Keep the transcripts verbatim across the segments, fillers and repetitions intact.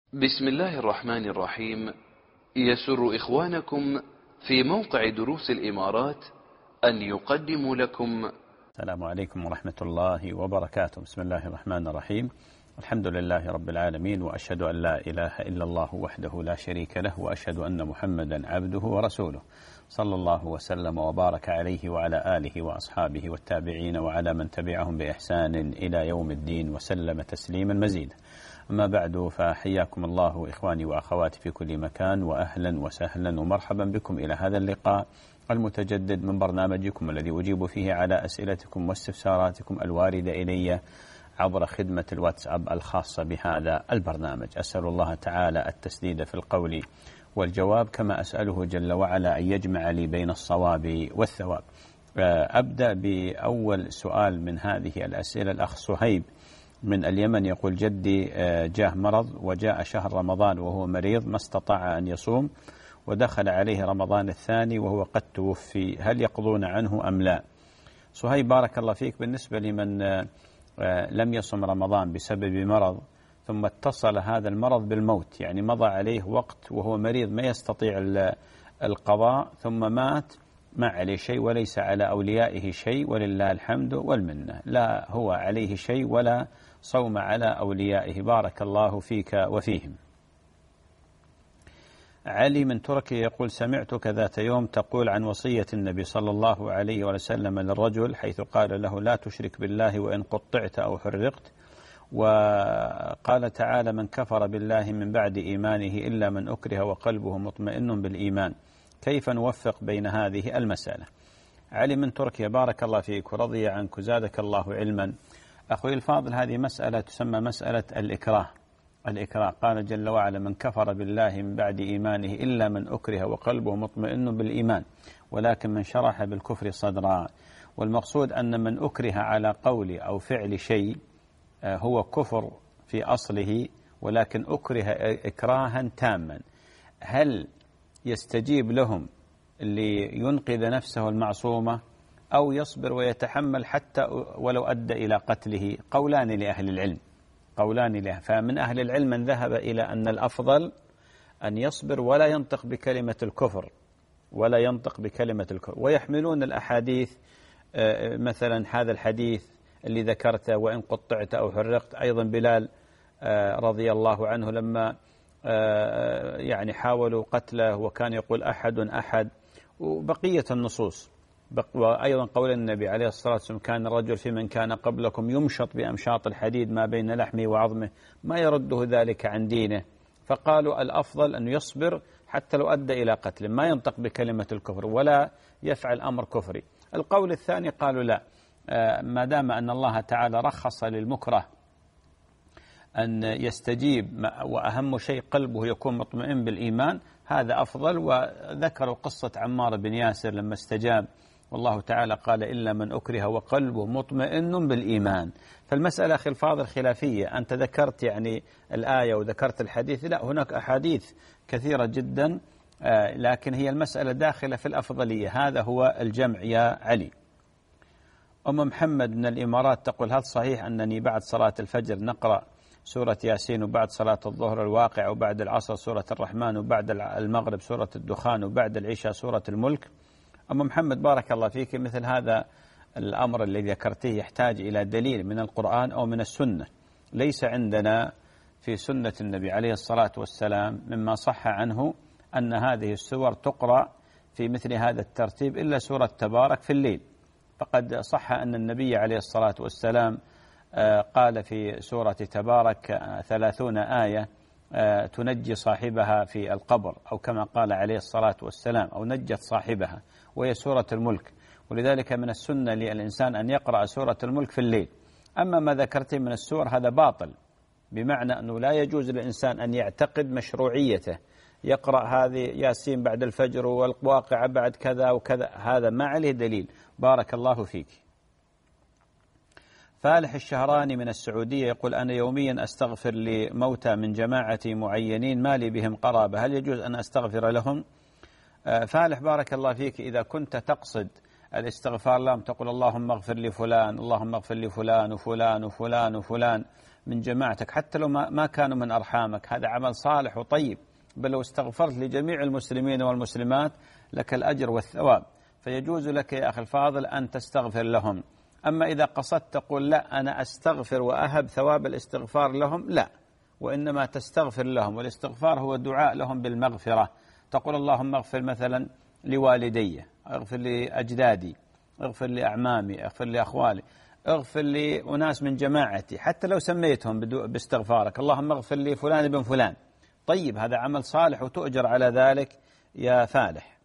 بسم الله الرحمن الرحيم. يسر إخوانكم في موقع دروس الإمارات أن يقدموا لكم. السلام عليكم ورحمة الله وبركاته. بسم الله الرحمن الرحيم. الحمد لله رب العالمين، وأشهد أن لا إله إلا الله وحده لا شريك له، وأشهد أن محمدا عبده ورسوله، صلى الله وسلم وبارك عليه وعلى آله وأصحابه والتابعين وعلى من تبعهم بإحسان إلى يوم الدين وسلم تسليما مزيدا. أما بعد، فحياكم الله إخواني وأخواتي في كل مكان، وأهلا وسهلا ومرحبا بكم إلى هذا اللقاء المتجدد من برنامجكم الذي أجيب فيه على أسئلتكم واستفساراتكم الواردة إلي عبر خدمة الواتساب الخاصة بهذا البرنامج. أسأل الله تعالى التسديد في القول والجواب، كما أسأله جل وعلا أن يجمع لي بين الصواب والثواب. أبدأ بأول سؤال من هذه الأسئلة. الأخ صهيب من اليمن يقول: جدي جاه مرض وجاء شهر رمضان وهو مريض، ما استطاع أن يصوم، ودخل عليه رمضان الثاني وهو قد توفي، هل يقضون عنه أم لا؟ صهيب بارك الله فيك، بالنسبة لمن لم يصم رمضان بسبب مرض ثم اتصل هذا المرض بالموت، يعني مضى عليه وقت وهو مريض ما يستطيع القضاء ثم مات، ما عليه شيء وليس على أوليائه شيء ولله الحمد والمنة، لا هو عليه شيء ولا صوم على أوليائه. بارك الله فيك وفيهم. علي من تركيا يقول: سمعتك ذات يوم تقول عن وصية النبي صلى الله عليه وسلم للرجل، حيث قال له: لا تشرك بالله وإن قطعت أو حرقت، وقال تعالى: من كفر بالله من بعد إيمانه إلا من أكره وقلبه مطمئن بالإيمان، كيف نوفق بين هذه المسألة؟ علي من تركيا بارك الله فيك ورضي عنك وزادك الله علما. أخوي الفاضل، هذه مسألة تسمى مسألة الإكراه. الإكراه قال جل وعلا: من كفر بالله من بعد إيمانه إلا من أكره وقلبه مطمئن بالإيمان، ولكن من شرح بالكفر صدرا. والمقصود أن من أكره على قول أو فعل شيء هو كفر في أصله، ولكن أكره إكراها تاما، هل يستجيب لهم لينقذ نفسه المعصومة أو يصبر ويتحمل حتى ولو أدى إلى قتله؟ قولان لأهل العلم، قولان له. فمن أهل العلم من ذهب إلى أن الأفضل أن يصبر ولا ينطق بكلمة الكفر، ولا ينطق بكلمة الكفر، ويحملون الأحاديث، مثلا هذا الحديث اللي ذكرته: وإن قطعت أو حرقت، أيضا بلال رضي الله عنه لما يعني حاولوا قتله وكان يقول أحد أحد، وبقية النصوص. وأيضا قول النبي عليه الصلاة والسلام: كان الرجل في من كان قبلكم يمشط بأمشاط الحديد ما بين لحمه وعظمه، ما يرده ذلك عن دينه. فقالوا الأفضل أن يصبر حتى لو أدى إلى قتل، ما ينطق بكلمة الكفر ولا يفعل أمر كفري. القول الثاني قالوا لا، ما دام أن الله تعالى رخص للمكره أن يستجيب، وأهم شيء قلبه يكون مطمئن بالإيمان، هذا أفضل. وذكروا قصة عمار بن ياسر لما استجاب، والله تعالى قال: إلا من أكره وقلبه مطمئن بالإيمان. فالمسألة أخي الفاضل خلافية. أنت ذكرت يعني الآية وذكرت الحديث، لا، هناك أحاديث كثيرة جدا، لكن هي المسألة داخلة في الأفضلية. هذا هو الجمع يا علي. أم محمد من الإمارات تقول: هل صحيح أنني بعد صلاة الفجر نقرأ سورة ياسين، وبعد صلاة الظهر الواقع، وبعد العصر سورة الرحمن، وبعد المغرب سورة الدخان، وبعد العشاء سورة الملك؟ أم محمد بارك الله فيك، مثل هذا الأمر الذي ذكرته يحتاج إلى دليل من القرآن أو من السنة. ليس عندنا في سنة النبي عليه الصلاة والسلام مما صح عنه أن هذه السور تقرأ في مثل هذا الترتيب إلا سورة تبارك في الليل. فقد صح أن النبي عليه الصلاة والسلام قال في سورة تبارك ثلاثون آية تنجي صاحبها في القبر، أو كما قال عليه الصلاة والسلام: أو نجت صاحبها، وهي سورة الملك. ولذلك من السنة للإنسان أن يقرأ سورة الملك في الليل. أما ما ذكرته من السور هذا باطل، بمعنى أنه لا يجوز للإنسان أن يعتقد مشروعيته، يقرأ هذه ياسين بعد الفجر والواقعة بعد كذا وكذا، هذا ما عليه دليل. بارك الله فيك. فالح الشهراني من السعودية يقول: أنا يوميا أستغفر لموتى من جماعة معينين ما لي بهم قرابة، هل يجوز أن أستغفر لهم؟ فالح بارك الله فيك، إذا كنت تقصد الاستغفار لهم تقول: اللهم اغفر لفلان، اللهم اغفر لفلان وفلان وفلان وفلان من جماعتك حتى لو ما كانوا من أرحامك، هذا عمل صالح وطيب، بل لو استغفرت لجميع المسلمين والمسلمات لك الأجر والثواب، فيجوز لك يا أخي الفاضل أن تستغفر لهم. أما إذا قصدت تقول لا أنا أستغفر وأهب ثواب الاستغفار لهم، لا، وإنما تستغفر لهم، والاستغفار هو دعاء لهم بالمغفرة. تقول اللهم اغفر مثلا لوالدي، اغفر لأجدادي، اغفر لأعمامي، اغفر لأخوالي، اغفر لأناس من جماعتي، حتى لو سميتهم باستغفارك، اللهم اغفر لي فلان بن فلان. طيب، هذا عمل صالح وتؤجر على ذلك يا فالح.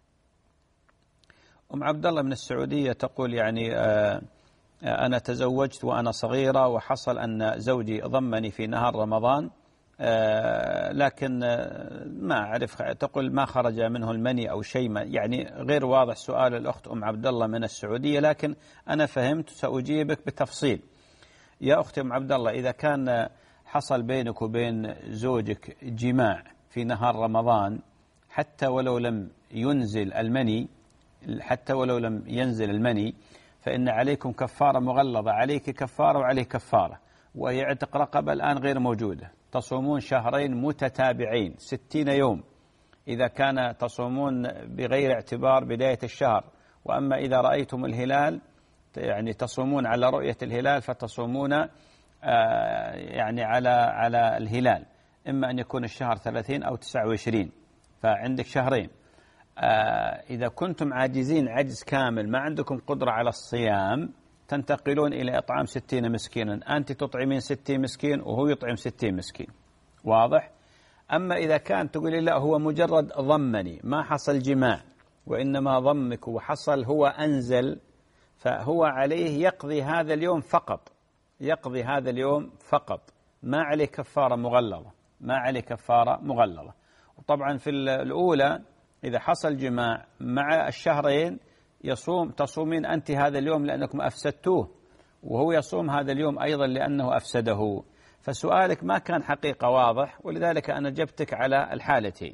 أم عبد الله من السعودية تقول يعني آه أنا تزوجت وأنا صغيرة، وحصل أن زوجي ضمني في نهار رمضان، آه لكن آه ما أعرف، تقول ما خرج منه المني أو شيء، يعني غير واضح سؤال الأخت أم عبد الله من السعودية، لكن أنا فهمت، سأجيبك بتفصيل. يا أختي أم عبد الله، إذا كان حصل بينك وبين زوجك جماع في نهار رمضان، حتى ولو لم ينزل المني حتى ولو لم ينزل المني فإن عليكم كفارة مغلظة، عليك كفارة وعليه كفارة، وهي عتق رقبة الآن غير موجودة. تصومون شهرين متتابعين ستين يوم إذا كان تصومون بغير اعتبار بداية الشهر، وأما إذا رأيتم الهلال يعني تصومون على رؤية الهلال، فتصومون آه يعني على على الهلال، إما أن يكون الشهر ثلاثين أو تسعة وعشرين، فعندك شهرين. آه إذا كنتم عاجزين عجز كامل، ما عندكم قدرة على الصيام، تنتقلون إلى إطعام ستين مسكينا، أنت تطعمين ستين مسكين وهو يطعم ستين مسكين. واضح؟ أما إذا كان تقولي لا هو مجرد ضمني، ما حصل جماع، وإنما ضمك وحصل هو أنزل، فهو عليه يقضي هذا اليوم فقط، يقضي هذا اليوم فقط، ما عليه كفارة مغلظة، ما عليه كفارة مغلظة. وطبعا في الأولى إذا حصل جماع مع الشهرين يصوم تصومين أنت هذا اليوم لأنكم أفسدتوه، وهو يصوم هذا اليوم أيضا لأنه أفسده. فسؤالك ما كان حقيقة واضح، ولذلك أنا جبتك على الحالتين.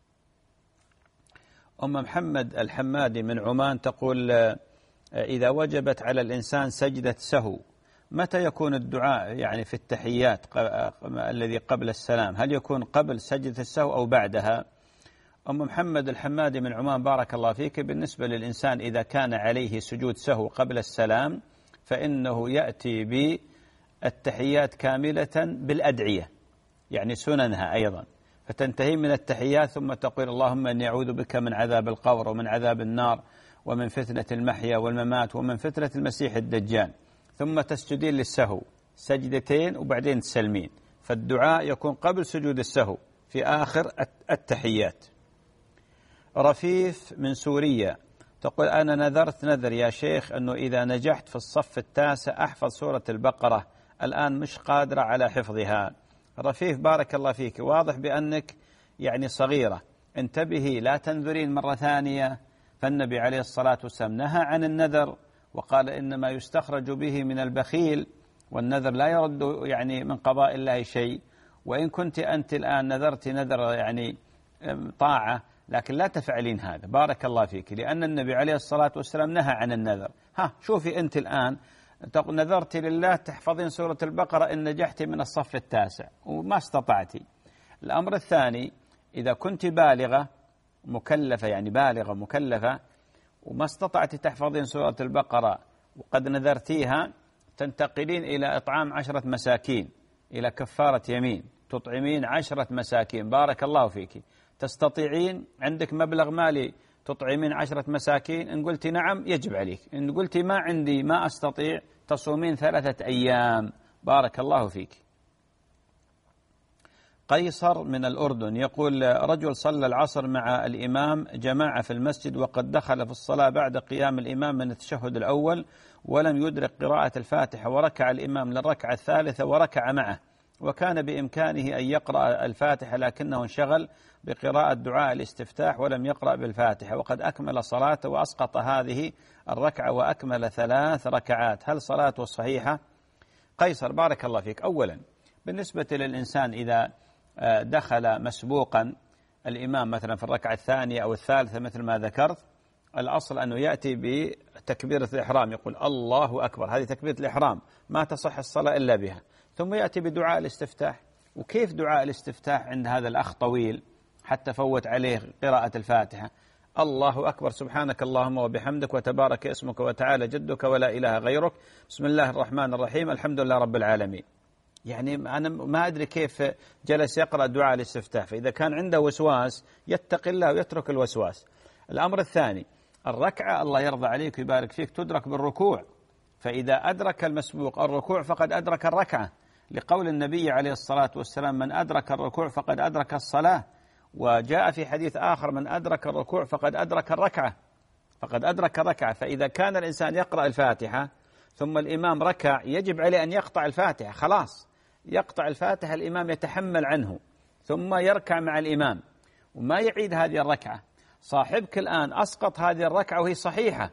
أم محمد الحمادي من عمان تقول إذا وجبت على الإنسان سجدة سهو متى يكون الدعاء يعني في التحيات الذي قبل السلام؟ هل يكون قبل سجدة السهو أو بعدها؟ أم محمد الحمادي من عمان بارك الله فيك، بالنسبة للإنسان إذا كان عليه سجود سهو قبل السلام فإنه يأتي بالتحيات كاملة بالأدعية، يعني سننها أيضا، فتنتهي من التحيات ثم تقول اللهم إني أعوذ بك من عذاب القبر ومن عذاب النار ومن فتنة المحيا والممات ومن فتنة المسيح الدجال، ثم تسجدين للسهو سجدتين وبعدين تسلمين، فالدعاء يكون قبل سجود السهو في آخر التحيات. رفيف من سوريا تقول أنا نذرت نذر يا شيخ أنه إذا نجحت في الصف التاسع أحفظ سورة البقرة، الآن مش قادرة على حفظها. رفيف بارك الله فيك، واضح بأنك يعني صغيرة، انتبهي لا تنذرين مرة ثانية، فالنبي عليه الصلاة والسلام نهى عن النذر وقال إنما يستخرج به من البخيل، والنذر لا يرد يعني من قضاء الله شيء. وإن كنت أنت الآن نذرت نذر يعني طاعة، لكن لا تفعلين هذا بارك الله فيك، لأن النبي عليه الصلاة والسلام نهى عن النذر. ها شوفي أنت الآن نذرت لله تحفظين سورة البقرة إن نجحت من الصف التاسع وما استطعتي. الأمر الثاني، إذا كنت بالغة مكلفة يعني بالغة مكلفة وما استطعت تحفظين سورة البقرة وقد نذرتيها، تنتقلين إلى إطعام عشرة مساكين، إلى كفارة يمين، تطعمين عشرة مساكين بارك الله فيك. تستطيعين؟ عندك مبلغ مالي تطعمين عشرة مساكين؟ إن قلت نعم يجب عليك، إن قلت ما عندي ما أستطيع تصومين ثلاثة أيام بارك الله فيك. قيصر من الأردن يقول رجل صلى العصر مع الإمام جماعة في المسجد وقد دخل في الصلاة بعد قيام الإمام من التشهد الأول ولم يدرك قراءة الفاتحة، وركع الإمام للركعة الثالثة وركع معه، وكان بإمكانه أن يقرأ الفاتحة لكنه انشغل بقراءة دعاء الاستفتاح ولم يقرأ بالفاتحة، وقد أكمل صلاته وأسقط هذه الركعة وأكمل ثلاث ركعات، هل صلاته صحيحة؟ قيصر بارك الله فيك، أولا بالنسبة للإنسان إذا دخل مسبوقا الإمام مثلا في الركعة الثانية أو الثالثة مثل ما ذكرت، الأصل أنه يأتي بتكبيرة الإحرام، يقول الله أكبر، هذه تكبيرة الإحرام ما تصح الصلاة إلا بها، ثم يأتي بدعاء الاستفتاح. وكيف دعاء الاستفتاح عند هذا الأخ طويل حتى فوت عليه قراءة الفاتحة؟ الله أكبر، سبحانك اللهم وبحمدك وتبارك اسمك وتعالى جدك ولا إله غيرك، بسم الله الرحمن الرحيم، الحمد لله رب العالمين. يعني أنا ما أدري كيف جلس يقرأ دعاء الاستفتاح. فإذا كان عنده وسواس يتقي الله ويترك الوسواس. الأمر الثاني، الركعة الله يرضى عليك ويبارك فيك تدرك بالركوع، فإذا أدرك المسبوق الركوع فقد أدرك الركعة، لقول النبي عليه الصلاة والسلام: من أدرك الركوع فقد أدرك الصلاة. وجاء في حديث آخر: من أدرك الركوع فقد أدرك الركعة، فقد أدرك الركعة. فإذا كان الإنسان يقرأ الفاتحة ثم الإمام ركع، يجب عليه أن يقطع الفاتحة، خلاص يقطع الفاتحة، الإمام يتحمل عنه ثم يركع مع الإمام وما يعيد هذه الركعة. صاحبك الآن أسقط هذه الركعة وهي صحيحة،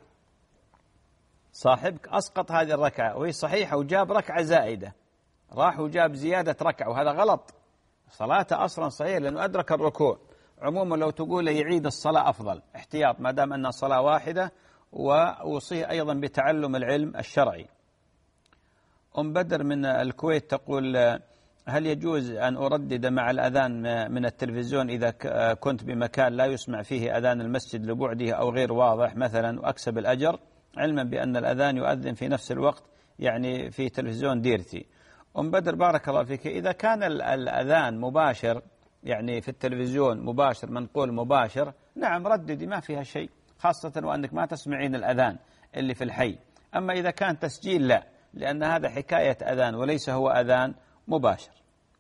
صاحبك أسقط هذه الركعة وهي صحيحة وجاب ركعة زائدة، راح وجاب زيادة ركعة، وهذا غلط. صلاته أصلا صحيحة لأنه أدرك الركوع. عموما لو تقول يعيد الصلاة أفضل احتياط ما دام أنها صلاة واحدة. وأوصيه أيضا بتعلم العلم الشرعي. أم بدر من الكويت تقول: هل يجوز أن أردد مع الأذان من التلفزيون إذا كنت بمكان لا يسمع فيه أذان المسجد لبعده أو غير واضح مثلا وأكسب الأجر، علما بأن الأذان يؤذن في نفس الوقت يعني في تلفزيون ديرتي؟ أم بدر بارك الله فيك، إذا كان الأذان مباشر يعني في التلفزيون مباشر، منقول مباشر، نعم رددي ما فيها شيء، خاصة وأنك ما تسمعين الأذان اللي في الحي. أما إذا كان تسجيل لا، لأن هذا حكاية أذان وليس هو أذان مباشر.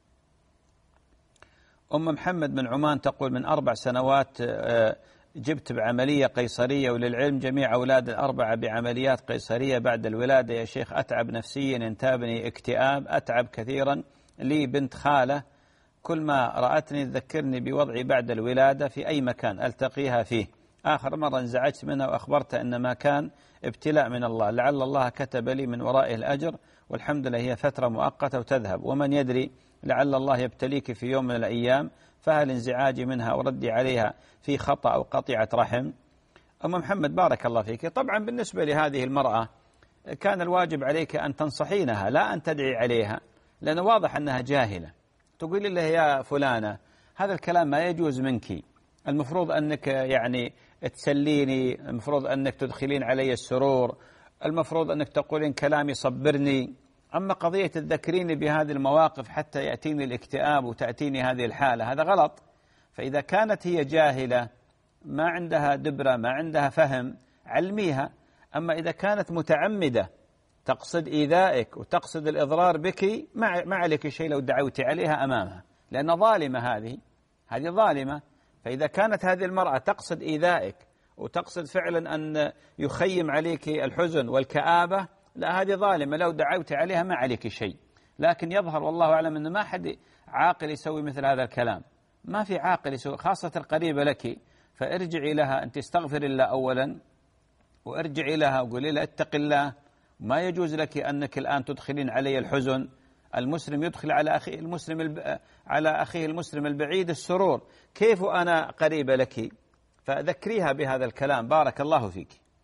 أم محمد من عمان تقول: من أربع سنوات جبت بعملية قيصرية، وللعلم جميع أولاد الأربعة بعمليات قيصرية بعد الولادة يا شيخ. أتعب نفسيا، ينتابني اكتئاب، أتعب كثيرا. لي بنت خالة كل ما رأتني تذكرني بوضعي بعد الولادة في أي مكان ألتقيها فيه. آخر مرة انزعجت منها وأخبرتها أن ما كان ابتلاء من الله، لعل الله كتب لي من ورائه الأجر، والحمد لله هي فترة مؤقتة وتذهب، ومن يدري لعل الله يبتليك في يوم من الأيام، فهل انزعاجي منها وردي عليها في خطأ أو قطيعة رحم؟ أم محمد بارك الله فيك، طبعا بالنسبة لهذه المرأة كان الواجب عليك أن تنصحينها لا أن تدعي عليها، لأنه واضح أنها جاهلة. تقولي له: يا فلانة هذا الكلام ما يجوز منك، المفروض أنك يعني تسليني، المفروض أنك تدخلين علي السرور، المفروض أنك تقولين كلام يصبرني. أما قضية تذكريني بهذه المواقف حتى يأتيني الاكتئاب وتأتيني هذه الحالة، هذا غلط. فإذا كانت هي جاهلة ما عندها دبرة ما عندها فهم علميها. أما إذا كانت متعمدة تقصد إيذائك وتقصد الإضرار بك، ما عليك شيء لو دعوتي عليها أمامها، لأن ظالمة، هذه هذه ظالمة. فإذا كانت هذه المرأة تقصد إيذائك وتقصد فعلا أن يخيم عليك الحزن والكآبة، لا هذه ظالمة، لو دعوت عليها ما عليك شيء. لكن يظهر والله أعلم أن ما حد عاقل يسوي مثل هذا الكلام، ما في عاقل يسوي، خاصة القريبة لك. فارجعي لها، أنت استغفر الله أولا، وارجعي لها وقولي لها: اتق الله، ما يجوز لك أنك الآن تدخلين علي الحزن. المسلم يدخل على أخيه المسلم الب... على أخيه المسلم البعيد السرور، كيف أنا قريبة لك؟ فذكريها بهذا الكلام. بارك الله فيك.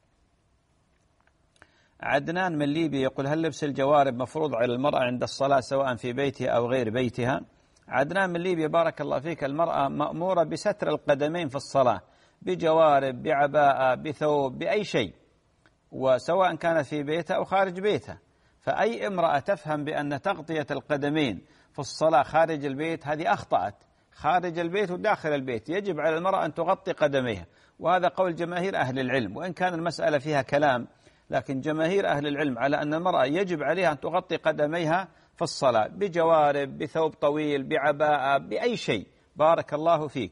عدنان من ليبيا يقول: هل لبس الجوارب مفروض على المرأة عند الصلاة سواء في بيتها أو غير بيتها؟ عدنان من ليبيا بارك الله فيك، المرأة مأمورة بستر القدمين في الصلاة، بجوارب، بعباءة، بثوب، بأي شيء، وسواء كانت في بيتها أو خارج بيتها. فأي امرأة تفهم بأن تغطية القدمين في الصلاة خارج البيت هذه أخطأت. خارج البيت وداخل البيت يجب على المرأة أن تغطي قدميها، وهذا قول جماهير أهل العلم، وإن كان المسألة فيها كلام، لكن جماهير أهل العلم على أن المرأة يجب عليها أن تغطي قدميها في الصلاة بجوارب، بثوب طويل، بعباءة، بأي شيء. بارك الله فيك.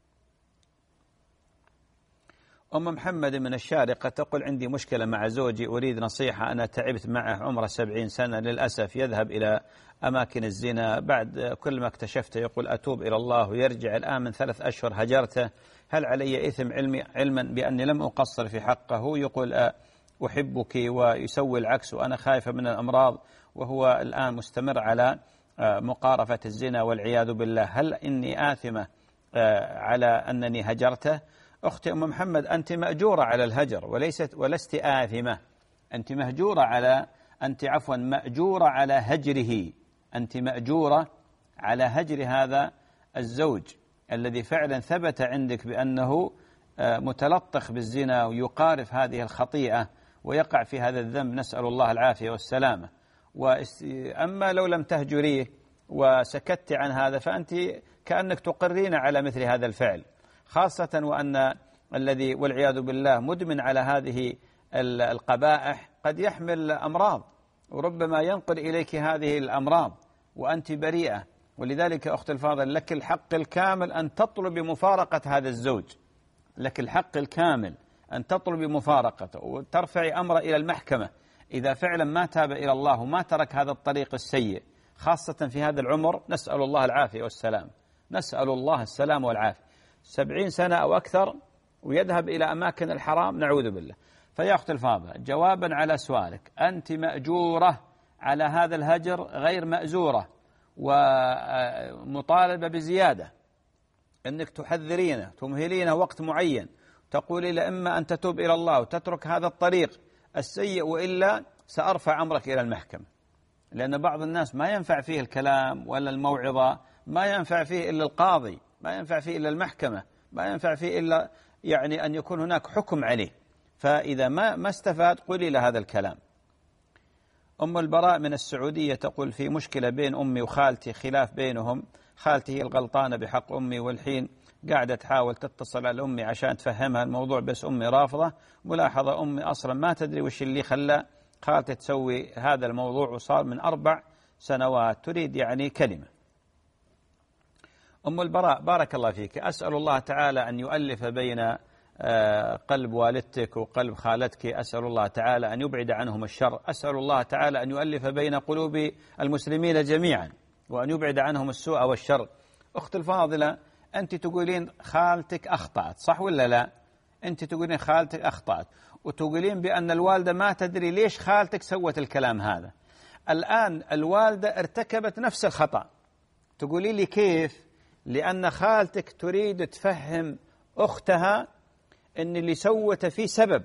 أم محمد من الشارقة تقول: عندي مشكلة مع زوجي، أريد نصيحة. أنا تعبت معه عمره سبعين سنة، للأسف يذهب إلى أماكن الزنا، بعد كل ما اكتشفته يقول أتوب إلى الله ويرجع. الآن من ثلاث أشهر هجرته، هل علي إثم علمي علما بأني لم أقصر في حقه؟ يقول أحبك ويسوي العكس، وأنا خايفة من الأمراض، وهو الآن مستمر على مقارفة الزنا والعياذ بالله. هل إني آثمة على أنني هجرته؟ أختي أم محمد، أنت مأجورة على الهجر وليست ولست آثمة، أنت مهجورة على أنت عفوا مأجورة على هجره، أنت مأجورة على هجر هذا الزوج الذي فعلا ثبت عندك بأنه متلطخ بالزنا ويقارف هذه الخطيئة ويقع في هذا الذنب، نسأل الله العافية والسلامة. أما لو لم تهجريه وسكت عن هذا فأنت كأنك تقرين على مثل هذا الفعل، خاصة وأن الذي والعياذ بالله مدمن على هذه القبائح قد يحمل أمراض وربما ينقل إليك هذه الأمراض وأنت بريئة. ولذلك أخت الفاضل لك الحق الكامل أن تطلب مفارقة هذا الزوج، لك الحق الكامل أن تطلب مفارقته وترفعي أمر إلى المحكمة إذا فعلا ما تاب إلى الله وما ترك هذا الطريق السيء، خاصة في هذا العمر. نسأل الله العافية والسلام، نسأل الله السلام والعافية. سبعين سنة أو أكثر ويذهب إلى أماكن الحرام، نعوذ بالله. فيا أخت الفاضلة، جوابا على سؤالك، أنت مأجورة على هذا الهجر غير مأزورة، ومطالبة بزيادة أنك تحذرينه تمهلينه وقت معين، تقولي له إما أن تتوب إلى الله وتترك هذا الطريق السيء وإلا سأرفع أمرك إلى المحكمة. لأن بعض الناس ما ينفع فيه الكلام ولا الموعظة، ما ينفع فيه إلا القاضي، ما ينفع فيه إلا المحكمة، ما ينفع فيه إلا يعني أن يكون هناك حكم عليه. فإذا ما ما استفاد قولي له هذا الكلام. أم البراء من السعودية تقول: في مشكلة بين أمي وخالتي، خلاف بينهم، خالتي هي الغلطانة بحق أمي، والحين قاعدة تحاول تتصل على أمي عشان تفهمها الموضوع بس أمي رافضة. ملاحظة أمي أصلا ما تدري وش اللي خلى خالتي تسوي هذا الموضوع، وصار من أربع سنوات، تريد يعني كلمة. أم البراء بارك الله فيك، أسأل الله تعالى أن يؤلف بين قلب والدتك وقلب خالتك، أسأل الله تعالى أن يبعد عنهم الشر، أسأل الله تعالى أن يؤلف بين قلوب المسلمين جميعا وأن يبعد عنهم السوء والشر. أخت الفاضلة، أنت تقولين خالتك أخطأت، صح ولا لا؟ أنت تقولين خالتك أخطأت وتقولين بأن الوالدة ما تدري ليش خالتك سوت الكلام هذا. الآن الوالدة ارتكبت نفس الخطأ، تقولي لي كيف؟ لأن خالتك تريد تفهم أختها أن اللي سوته فيه سبب،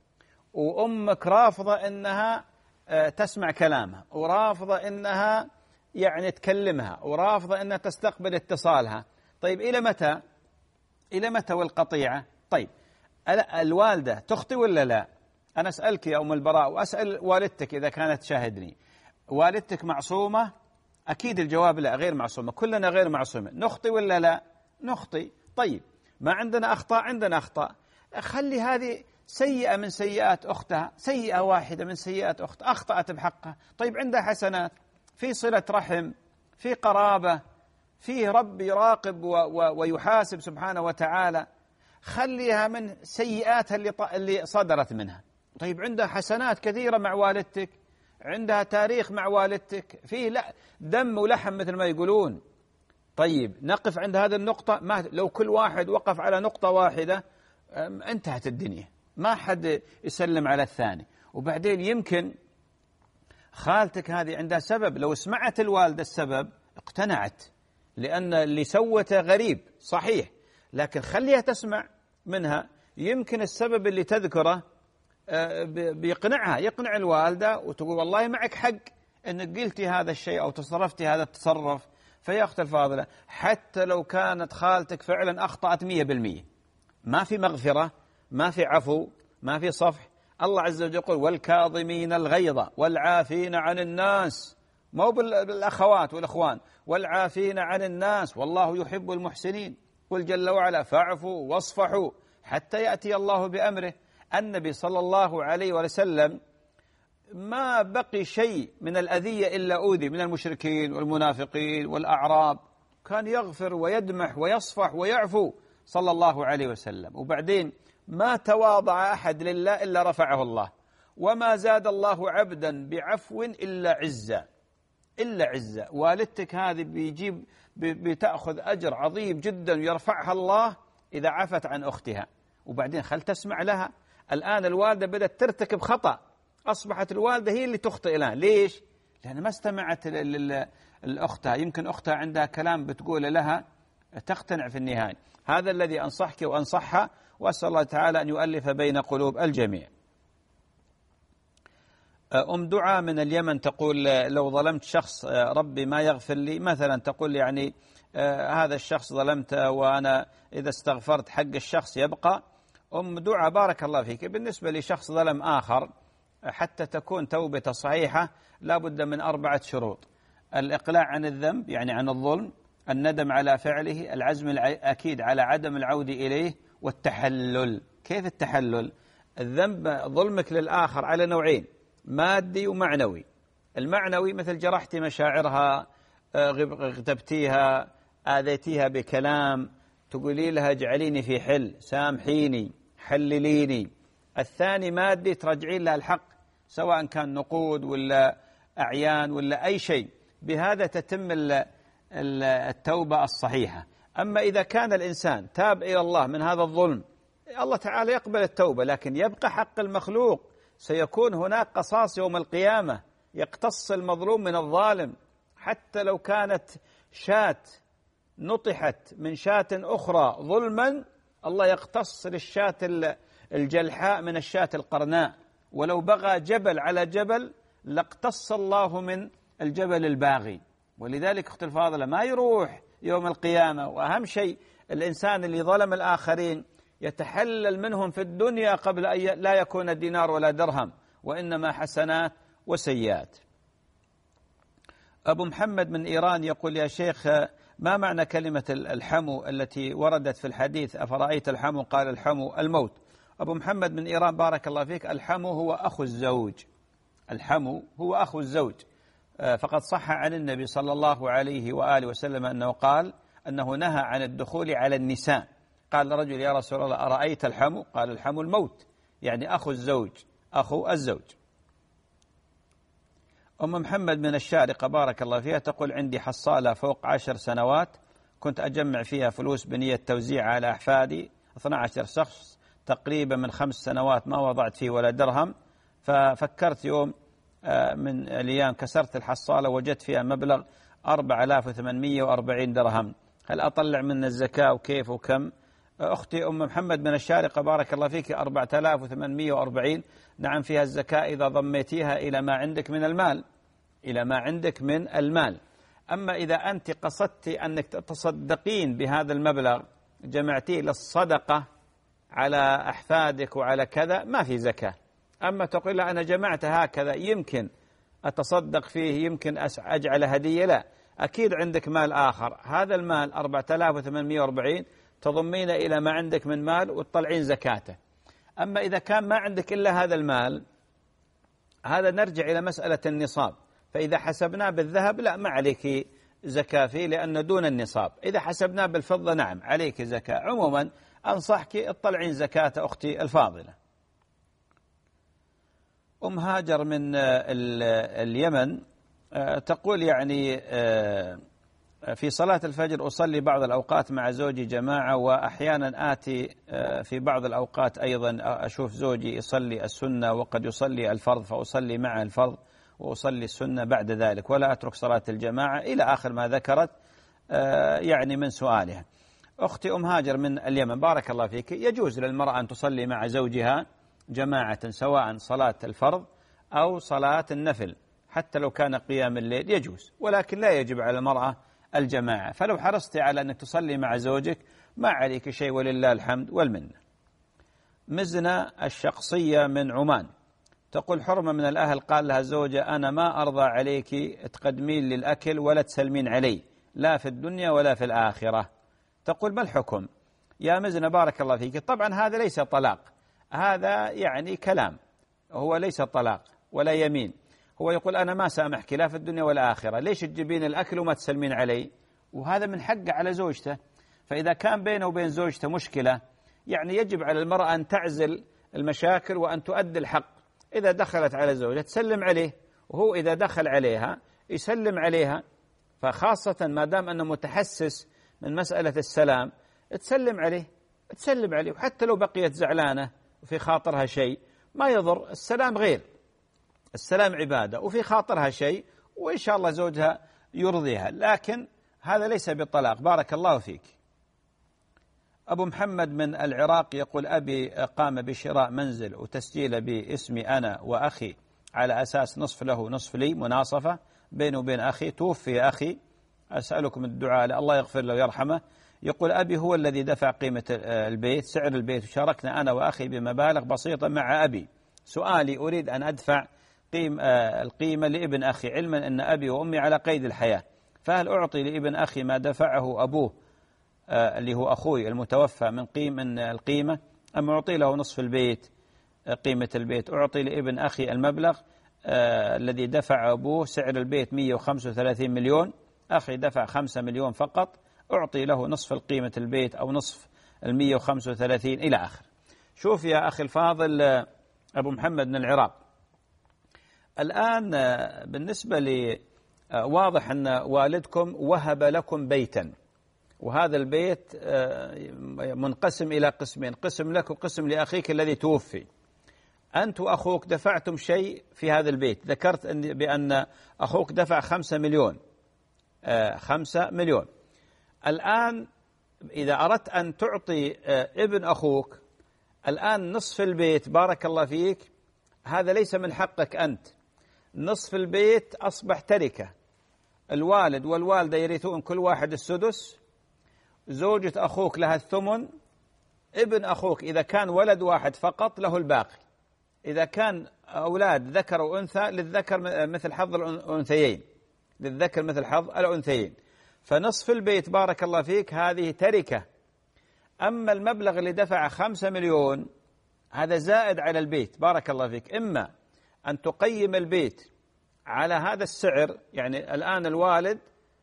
وأمك رافضة أنها تسمع كلامها، ورافضة أنها يعني تكلمها، ورافضة أنها تستقبل اتصالها. طيب إلى متى؟ إلى متى والقطيعة؟ طيب الوالدة تخطي ولا لا؟ أنا أسألك يا أم البراء، وأسأل والدتك إذا كانت تشاهدني، والدتك معصومة؟ أكيد الجواب لا، غير معصومة، كلنا غير معصومة. نخطي ولا لا؟ نخطي. طيب ما عندنا أخطاء؟ عندنا أخطاء. خلي هذه سيئة من سيئات أختها، سيئة واحدة من سيئات أخت أخطأت بحقها. طيب عندها حسنات، في صلة رحم، في قرابة، فيه رب يراقب ويحاسب سبحانه وتعالى، خليها من سيئاتها اللي اللي صدرت منها. طيب عندها حسنات كثيرة مع والدتك، عندها تاريخ مع والدتك، فيه لا دم ولحم مثل ما يقولون. طيب نقف عند هذه النقطة. ما لو كل واحد وقف على نقطة واحدة انتهت الدنيا، ما حد يسلم على الثاني. وبعدين يمكن خالتك هذه عندها سبب، لو سمعت الوالدة السبب اقتنعت، لأن اللي سوته غريب صحيح، لكن خليها تسمع منها، يمكن السبب اللي تذكره بيقنعها، يقنع الوالدة وتقول والله معك حق أنك قلتي هذا الشيء أو تصرفتي هذا التصرف. فيا أخت الفاضلة، حتى لو كانت خالتك فعلا أخطأت مية بالمية، ما في مغفرة، ما في عفو، ما في صفح. الله عز وجل يقول: والكاظمين الغيظ والعافين عن الناس، مو بالأخوات والأخوان، والعافين عن الناس والله يحب المحسنين. قل جل وعلا: فاعفوا واصفحوا حتى يأتي الله بأمره. النبي صلى الله عليه وسلم ما بقي شيء من الأذية إلا أوذي من المشركين والمنافقين والأعراب، كان يغفر ويدمح ويصفح ويعفو صلى الله عليه وسلم. وبعدين ما تواضع أحد لله إلا رفعه الله، وما زاد الله عبدا بعفو إلا عزا، إلا عزا. والدتك هذه بيجيب بتأخذ أجر عظيم جدا ويرفعها الله إذا عفت عن أختها. وبعدين خل تسمع لها. الآن الوالدة بدأت ترتكب خطأ، أصبحت الوالدة هي اللي تخطئ الآن. ليش؟ لأن ما استمعت لأختها، يمكن أختها عندها كلام بتقول لها تقتنع في النهاية. هذا الذي أنصحك وأنصحها، وأسأل الله تعالى أن يؤلف بين قلوب الجميع. أم دعاء من اليمن تقول لو ظلمت شخص ربي ما يغفر لي، مثلا تقول يعني هذا الشخص ظلمته وأنا إذا استغفرت حق الشخص يبقى. أم دعاء بارك الله فيك، بالنسبة لشخص ظلم آخر حتى تكون توبته صحيحة لا بد من أربعة شروط: الإقلاع عن الذنب يعني عن الظلم، الندم على فعله، العزم الأكيد على عدم العودة إليه، والتحلل. كيف التحلل؟ الذنب ظلمك للآخر على نوعين: مادي ومعنوي. المعنوي مثل جرحتي مشاعرها، اغتبتيها، آذيتيها بكلام، تقولي لها اجعليني في حل، سامحيني، حلليني. الثاني مادي، ترجعين لها الحق سواء كان نقود ولا أعيان ولا أي شيء، بهذا تتم التوبة الصحيحة. أما إذا كان الإنسان تاب إلى الله من هذا الظلم، الله تعالى يقبل التوبة، لكن يبقى حق المخلوق، سيكون هناك قصاص يوم القيامة، يقتص المظلوم من الظالم. حتى لو كانت شاة نطحت من شاة أخرى ظلما، الله يقتص للشاة الجلحاء من الشاة القرناء. ولو بغى جبل على جبل لاقتص الله من الجبل الباغي. ولذلك أخت الفاضلة ما يروح يوم القيامة. وأهم شيء الإنسان اللي ظلم الآخرين يتحلل منهم في الدنيا قبل أن لا يكون دينار ولا درهم، وإنما حسنات وسيئات. أبو محمد من إيران يقول: يا شيخ، ما معنى كلمة الحمو التي وردت في الحديث أفرأيت الحمو قال الحمو الموت؟ أبو محمد من إيران بارك الله فيك، الحمو هو أخو الزوج. الحمو هو أخو الزوج، فقد صح عن النبي صلى الله عليه وآله وسلم أنه قال أنه نهى عن الدخول على النساء. قال رجل: يا رسول الله أرأيت الحمو؟ قال الحمو الموت، يعني أخو الزوج، أخو الزوج. أم محمد من الشارقة بارك الله فيها تقول: عندي حصالة فوق عشر سنوات كنت أجمع فيها فلوس بنية توزيع على أحفادي، اثني عشر شخص تقريبا من خمس سنوات ما وضعت فيه ولا درهم. ففكرت يوم من الأيام كسرت الحصالة وجدت فيها مبلغ أربعة آلاف وثمانمئة وأربعين درهم، هل أطلع من الزكاة وكيف وكم؟ أختي أم محمد من الشارقة بارك الله فيك، أربعة آلاف وثمانمئة وأربعين نعم فيها الزكاة إذا ضميتيها إلى ما عندك من المال، إلى ما عندك من المال. أما إذا أنت قصدت أنك تصدقين بهذا المبلغ جمعتيه للصدقة على أحفادك وعلى كذا ما في زكاة. أما تقول لا أنا جمعت هكذا يمكن أتصدق فيه، يمكن أجعل هدية، لا، أكيد عندك مال آخر، هذا المال أربعة آلاف وثمانمئة وأربعين تضمين إلى ما عندك من مال وتطلعين زكاته. أما إذا كان ما عندك إلا هذا المال، هذا نرجع إلى مسألة النصاب. فإذا حسبناه بالذهب لا ما عليك زكاة فيه لأنه دون النصاب. إذا حسبناه بالفضة نعم عليك زكاة. عموما أنصحك اطلعين زكاة أختي الفاضلة. أم هاجر من اليمن تقول يعني في صلاة الفجر أصلي بعض الأوقات مع زوجي جماعة، وأحيانا آتي في بعض الأوقات أيضا أشوف زوجي يصلي السنة وقد يصلي الفرض فأصلي معه الفرض وأصلي السنة بعد ذلك ولا أترك صلاة الجماعة إلى آخر ما ذكرت يعني من سؤالها. أختي أم هاجر من اليمن بارك الله فيك، يجوز للمرأة أن تصلي مع زوجها جماعة سواء صلاة الفرض أو صلاة النفل، حتى لو كان قيام الليل يجوز، ولكن لا يجب على المرأة الجماعة. فلو حرصت على أنك تصلي مع زوجك ما عليك شيء ولله الحمد والمنة. مزنة الشخصية من عمان تقول: حرمة من الأهل قال لها زوجة أنا ما أرضى عليك تقدمين للأكل ولا تسلمين علي لا في الدنيا ولا في الآخرة. تقول: ما الحكم يا مزنة بارك الله فيك؟ طبعا هذا ليس طلاق، هذا يعني كلام، هو ليس طلاق ولا يمين. هو يقول أنا ما سامحك لا في الدنيا والآخرة، ليش تجيبين الأكل وما تسلمين علي؟ وهذا من حقه على زوجته. فإذا كان بينه وبين زوجته مشكلة يعني يجب على المرأة أن تعزل المشاكل وأن تؤدي الحق. إذا دخلت على زوجها تسلم عليه، وهو إذا دخل عليها يسلم عليها. فخاصة ما دام أنه متحسس من مسألة السلام تسلم عليه، تسلم عليه، وحتى لو بقيت زعلانة وفي خاطرها شيء ما يضر، السلام غير، السلام عبادة، وفي خاطرها شيء وإن شاء الله زوجها يرضيها، لكن هذا ليس بالطلاق. بارك الله فيك. أبو محمد من العراق يقول: أبي قام بشراء منزل وتسجيله باسمي أنا وأخي على أساس نصف له نصف لي، مناصفة بينه وبين أخي. توفي أخي، أسألكم الدعاء الله يغفر له ويرحمه. يقول أبي هو الذي دفع قيمة البيت، سعر البيت، وشاركنا أنا وأخي بمبالغ بسيطة مع أبي. سؤالي أريد أن أدفع قيم القيمة لابن أخي، علما أن أبي وأمي على قيد الحياة، فهل أعطي لابن أخي ما دفعه أبوه اللي هو أخوي المتوفى من قيم من القيمة، أم أعطي له نصف البيت قيمة البيت؟ أعطي لابن أخي المبلغ آه الذي دفع أبوه، سعر البيت مئة وخمسة وثلاثين مليون، أخي دفع خمسة مليون فقط، أعطي له نصف قيمة البيت أو نصف المئة وخمسة وثلاثين إلى آخر. شوف يا أخي الفاضل أبو محمد من العراق، الآن بالنسبة لي واضح أن والدكم وهب لكم بيتا، وهذا البيت منقسم إلى قسمين، قسم لك وقسم لأخيك الذي توفي. أنت وأخوك دفعتم شيء في هذا البيت، ذكرت بأن أخوك دفع خمسة مليون، خمسة مليون. الآن إذا أردت أن تعطي ابن أخوك الآن نصف البيت، بارك الله فيك، هذا ليس من حقك أنت، نصف البيت أصبح تركة، الوالد والوالدة يرثون كل واحد السدس، زوجة أخوك لها الثمن، ابن أخوك إذا كان ولد واحد فقط له الباقي، إذا كان أولاد ذكر وأنثى للذكر مثل حظ الأنثيين، للذكر مثل حظ الأنثيين. فنصف البيت بارك الله فيك هذه تركة. أما المبلغ اللي دفع خمسة مليون هذا زائد على البيت، بارك الله فيك، إما أن تقيم البيت على هذا السعر، يعني الآن الوالد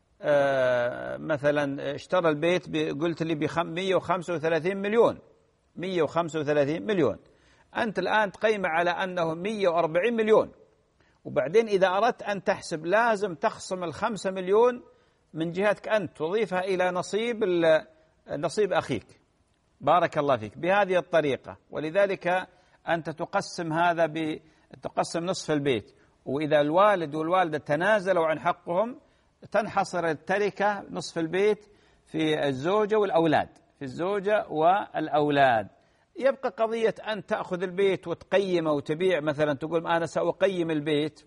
آه مثلا اشترى البيت قلت لي ب مئة وخمسة وثلاثين مليون، مئة وخمسة وثلاثين مليون، أنت الآن تقيم على أنه مئة وأربعين مليون، وبعدين إذا أردت أن تحسب لازم تخصم الخمسة مليون من جهتك أنت تضيفها إلى نصيب نصيب أخيك، بارك الله فيك، بهذه الطريقة. ولذلك أنت تقسم هذا ب تقسم نصف البيت، وإذا الوالد والوالدة تنازلوا عن حقهم تنحصر التركة نصف البيت في الزوجة والأولاد، في الزوجة والأولاد. يبقى قضية أن تأخذ البيت وتقيمه وتبيع، مثلا تقول أنا سأقيم البيت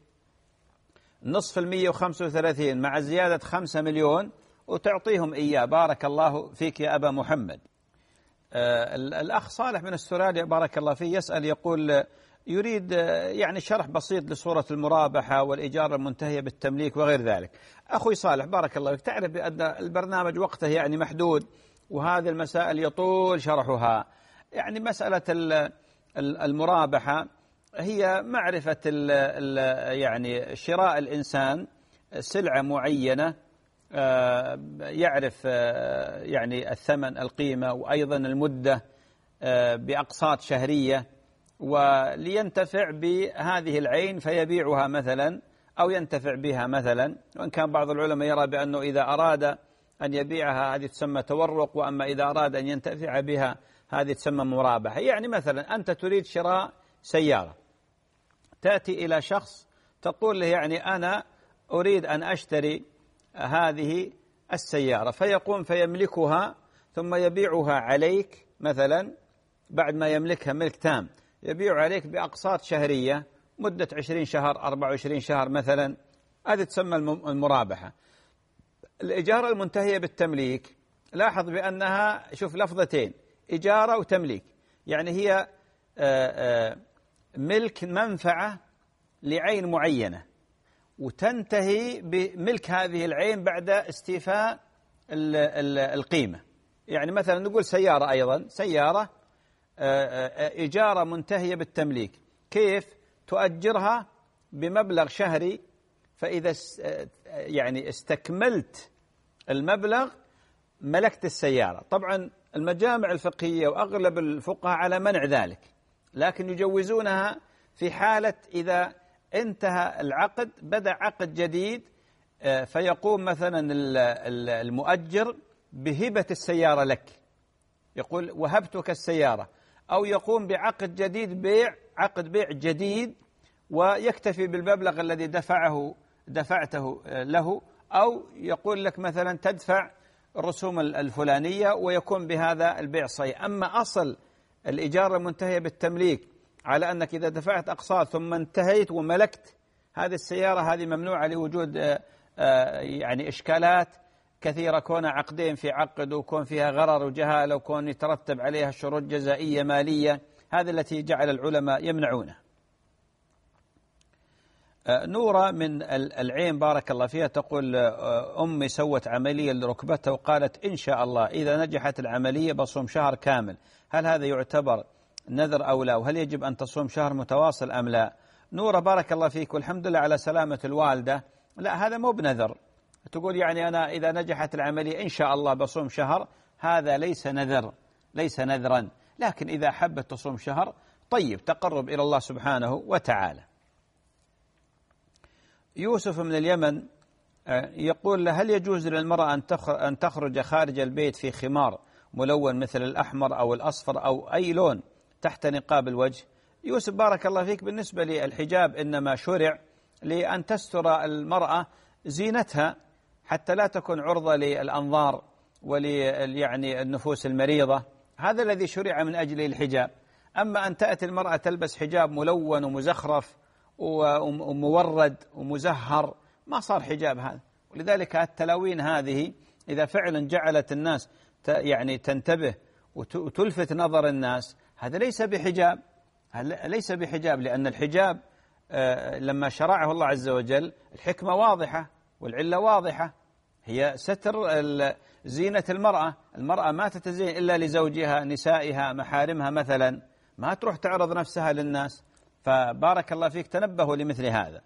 نصف المئة وخمسة وثلاثين مع زيادة خمسة مليون وتعطيهم إياه، بارك الله فيك يا أبا محمد. آه الأخ صالح من استراليا بارك الله فيه يسأل يقول يريد يعني شرح بسيط لصورة المرابحة والإجارة المنتهية بالتمليك وغير ذلك. أخوي صالح بارك الله فيك، تعرف بأن البرنامج وقته يعني محدود، وهذه المسائل يطول شرحها. يعني مسألة المرابحة هي معرفة ال ال يعني شراء الإنسان سلعة معينة، يعرف يعني الثمن القيمة وأيضا المدة بأقساط شهرية، ولينتفع بهذه العين فيبيعها مثلا أو ينتفع بها مثلا. وإن كان بعض العلماء يرى بأنه إذا أراد أن يبيعها هذه تسمى تورق، وأما إذا أراد أن ينتفع بها هذه تسمى مرابحة. يعني مثلا أنت تريد شراء سيارة، تأتي إلى شخص تقول له يعني أنا أريد أن أشتري هذه السيارة، فيقوم فيملكها ثم يبيعها عليك مثلا، بعد ما يملكها ملك تام يبيع عليك بأقساط شهرية مدة عشرين شهر أربعة وعشرين شهر مثلا، هذه تسمى المرابحة. الإجارة المنتهية بالتمليك لاحظ بأنها شوف لفظتين، إجارة وتمليك، يعني هي ملك منفعة لعين معينة وتنتهي بملك هذه العين بعد استيفاء القيمة. يعني مثلا نقول سيارة، أيضا سيارة إجارة منتهية بالتمليك، كيف؟ تؤجرها بمبلغ شهري، فإذا يعني استكملت المبلغ ملكت السيارة. طبعا المجامع الفقهية وأغلب الفقهاء على منع ذلك، لكن يجوزونها في حالة إذا انتهى العقد بدأ عقد جديد، فيقوم مثلا المؤجر بهبة السيارة لك، يقول وهبتك السيارة، أو يقوم بعقد جديد بيع، عقد بيع جديد، ويكتفي بالمبلغ الذي دفعه دفعته له، أو يقول لك مثلا تدفع الرسوم الفلانية ويكون بهذا البيع صحيح. أما أصل الإجارة المنتهية بالتمليك على أنك إذا دفعت أقساط ثم انتهيت وملكت هذه السيارة، هذه ممنوعة لوجود يعني إشكالات كثيرة، كون عقدين في عقد، وكون فيها غرر وجهالة، وكون يترتب عليها شروط جزائية مالية، هذه التي جعل العلماء يمنعونه. نورة من العين بارك الله فيها تقول أمي سوت عملية لركبتها وقالت إن شاء الله إذا نجحت العملية بصوم شهر كامل، هل هذا يعتبر نذر أو لا؟ وهل يجب أن تصوم شهر متواصل أم لا؟ نورة بارك الله فيك، والحمد لله على سلامة الوالدة. لا، هذا مو بنذر. تقول يعني أنا إذا نجحت العملية إن شاء الله بصوم شهر، هذا ليس نذر، ليس نذرا. لكن إذا حبت تصوم شهر طيب، تقرب إلى الله سبحانه وتعالى. يوسف من اليمن يقول هل يجوز للمرأة أن تخرج خارج البيت في خمار ملون مثل الأحمر أو الأصفر أو أي لون تحت نقاب الوجه؟ يوسف بارك الله فيك، بالنسبة للحجاب إنما شرع لأن تستر المرأة زينتها حتى لا تكون عرضة للأنظار ولي يعني النفوس المريضة، هذا الذي شرع من أجله الحجاب. أما أن تأتي المرأة تلبس حجاب ملون ومزخرف ومورد ومزهر، ما صار حجاب هذا. ولذلك التلاوين هذه إذا فعلا جعلت الناس يعني تنتبه وتلفت نظر الناس، هذا ليس بحجاب، ليس بحجاب، لأن الحجاب لما شرعه الله عز وجل الحكمة واضحة والعلة واضحة، هي ستر زينة المرأة. المرأة ما تتزين إلا لزوجها، نسائها، محارمها مثلا، ما تروح تعرض نفسها للناس. فبارك الله فيك تنبهوا لمثل هذا.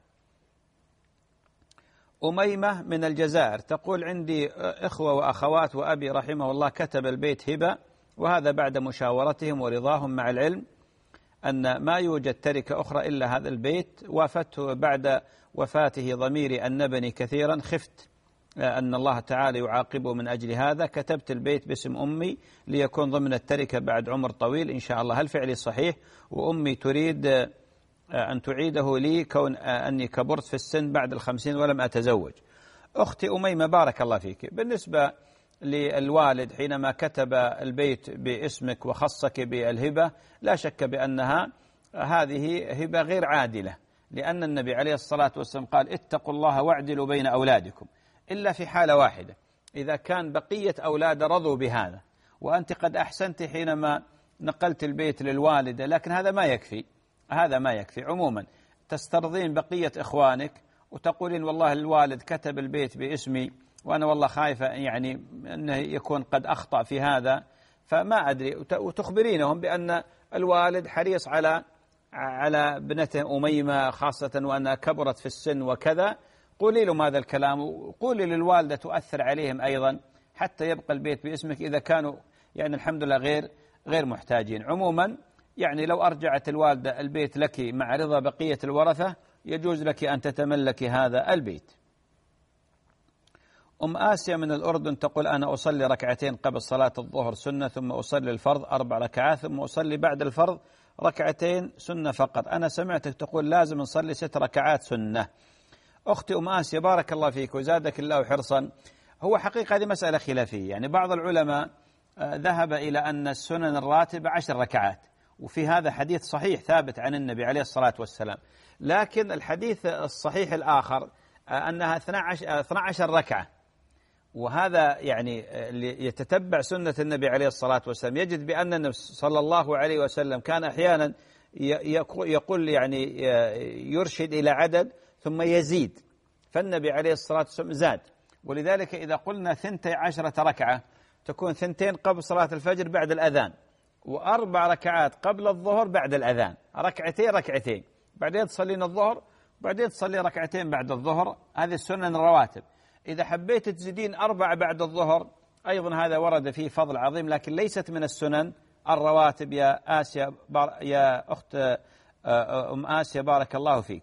أميمة من الجزائر تقول عندي إخوة وأخوات وأبي رحمه الله كتب البيت هبة، وهذا بعد مشاورتهم ورضاهم، مع العلم أن ما يوجد تركة أخرى إلا هذا البيت. وافته بعد وفاته ضميري أنبني كثيرا، خفت أن الله تعالى يعاقبه من أجل هذا، كتبت البيت باسم أمي ليكون ضمن التركة بعد عمر طويل إن شاء الله. هل فعلي صحيح؟ وأمي تريد أن تعيده لي كون أني كبرت في السن بعد الخمسين ولم أتزوج. أختي أميمة بارك الله فيك، بالنسبة للوالد حينما كتب البيت باسمك وخصك بالهبة، لا شك بأنها هذه هبة غير عادلة، لأن النبي عليه الصلاة والسلام قال اتقوا الله واعدلوا بين أولادكم، إلا في حالة واحدة، إذا كان بقية أولاد رضوا بهذا، وأنت قد أحسنت حينما نقلت البيت للوالدة، لكن هذا ما يكفي، هذا ما يكفي. عموما تسترضين بقية إخوانك وتقولين والله الوالد كتب البيت باسمي وأنا والله خايفة يعني أنه يكون قد أخطأ في هذا، فما أدري، وتخبرينهم بأن الوالد حريص على على ابنته أميمة خاصة وأنها كبرت في السن وكذا. قولي لهم هذا الكلام، وقولي للوالدة تؤثر عليهم أيضا حتى يبقى البيت باسمك إذا كانوا يعني الحمد لله غير غير محتاجين. عموما يعني لو أرجعت الوالدة البيت لك مع رضا بقية الورثة يجوز لك أن تتملكي هذا البيت. أم آسيا من الأردن تقول أنا أصلي ركعتين قبل صلاة الظهر سنة، ثم أصلي الفرض أربع ركعات، ثم أصلي بعد الفرض ركعتين سنة فقط. أنا سمعتك تقول لازم نصلي ست ركعات سنة. أختي أم آسيا بارك الله فيك وزادك الله حرصا، هو حقيقة هذه مسألة خلافية، يعني بعض العلماء ذهب إلى أن السنن الراتبة عشر ركعات، وفي هذا حديث صحيح ثابت عن النبي عليه الصلاة والسلام، لكن الحديث الصحيح الآخر أنها اثنتا عشرة ركعة، وهذا يعني يتتبع سنة النبي عليه الصلاة والسلام يجد بأن النبي صلى الله عليه وسلم كان أحيانا يقول يعني يرشد إلى عدد ثم يزيد، فالنبي عليه الصلاة والسلام زاد. ولذلك إذا قلنا ثنتي عشرة ركعة تكون ثنتين قبل صلاة الفجر بعد الأذان، وأربع ركعات قبل الظهر بعد الأذان، ركعتين ركعتين، بعدين تصلين الظهر، بعدين تصلي ركعتين بعد الظهر، هذه السنن الرواتب. إذا حبيت تزيدين أربعة بعد الظهر أيضا هذا ورد فيه فضل عظيم، لكن ليست من السنن الرواتب يا آسيا بار يا أخت أم آسيا بارك الله فيك.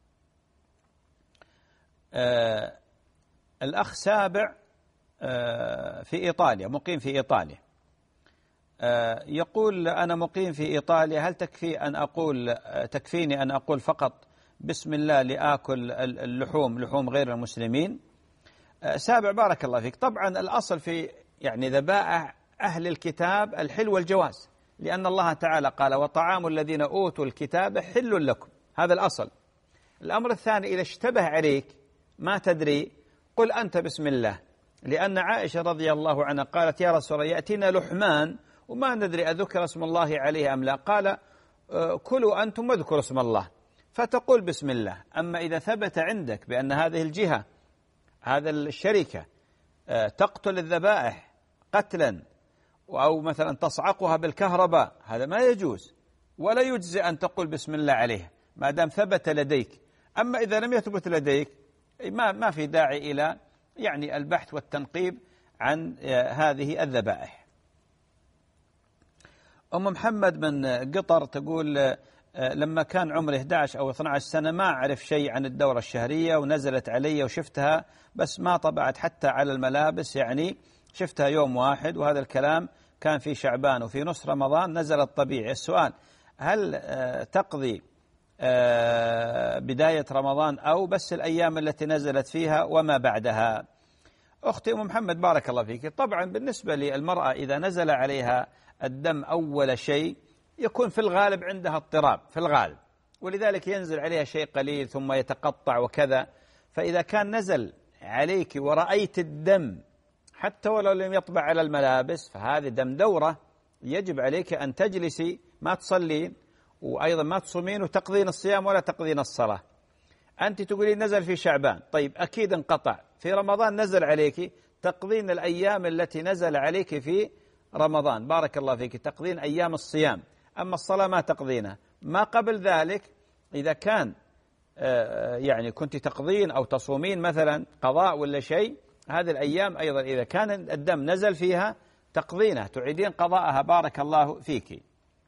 آه الأخ سابع آه في إيطاليا، مقيم في إيطاليا، آه يقول أنا مقيم في إيطاليا، هل تكفي أن أقول تكفيني أن أقول فقط بسم الله لآكل اللحوم لحوم غير المسلمين؟ آه سابع بارك الله فيك، طبعا الأصل في يعني ذبائح أهل الكتاب الحل والجواز، لأن الله تعالى قال وطعام الذين أوتوا الكتاب حل لكم، هذا الأصل. الأمر الثاني إذا اشتبه عليك ما تدري قل أنت بسم الله، لأن عائشة رضي الله عنها قالت يا رسول الله يأتينا لحمان وما ندري أذكر اسم الله عليه أم لا، قال كلوا أنتم واذكروا اسم الله، فتقول بسم الله. أما إذا ثبت عندك بأن هذه الجهة هذا الشركة تقتل الذبائح قتلا أو مثلا تصعقها بالكهرباء، هذا ما يجوز ولا يجزي أن تقول بسم الله عليه ما دام ثبت لديك. أما إذا لم يثبت لديك ما ما في داعي إلى يعني البحث والتنقيب عن هذه الذبائح. أم محمد من قطر تقول لما كان عمري إحدى عشر أو اثنتي عشرة سنة ما أعرف شيء عن الدورة الشهرية ونزلت علي وشفتها بس ما طبعت حتى على الملابس، يعني شفتها يوم واحد، وهذا الكلام كان في شعبان وفي نص رمضان نزلت طبيعي. السؤال هل تقضي بداية رمضان أو بس الأيام التي نزلت فيها وما بعدها؟ أختي أم محمد بارك الله فيك، طبعا بالنسبة للمرأة إذا نزل عليها الدم أول شيء يكون في الغالب عندها اضطراب في الغالب، ولذلك ينزل عليها شيء قليل ثم يتقطع وكذا. فإذا كان نزل عليك ورأيت الدم حتى ولو لم يطبع على الملابس فهذه دم دورة، يجب عليك أن تجلسي ما تصلين وأيضا ما تصومين وتقضين الصيام ولا تقضين الصلاة. أنت تقولين نزل في شعبان، طيب أكيد انقطع في رمضان، نزل عليك تقضين الأيام التي نزل عليك في رمضان، بارك الله فيك، تقضين أيام الصيام. أما الصلاة ما تقضينها. ما قبل ذلك إذا كان يعني كنت تقضين أو تصومين مثلا قضاء ولا شيء، هذه الأيام أيضا إذا كان الدم نزل فيها تقضينها، تعيدين قضاءها بارك الله فيك.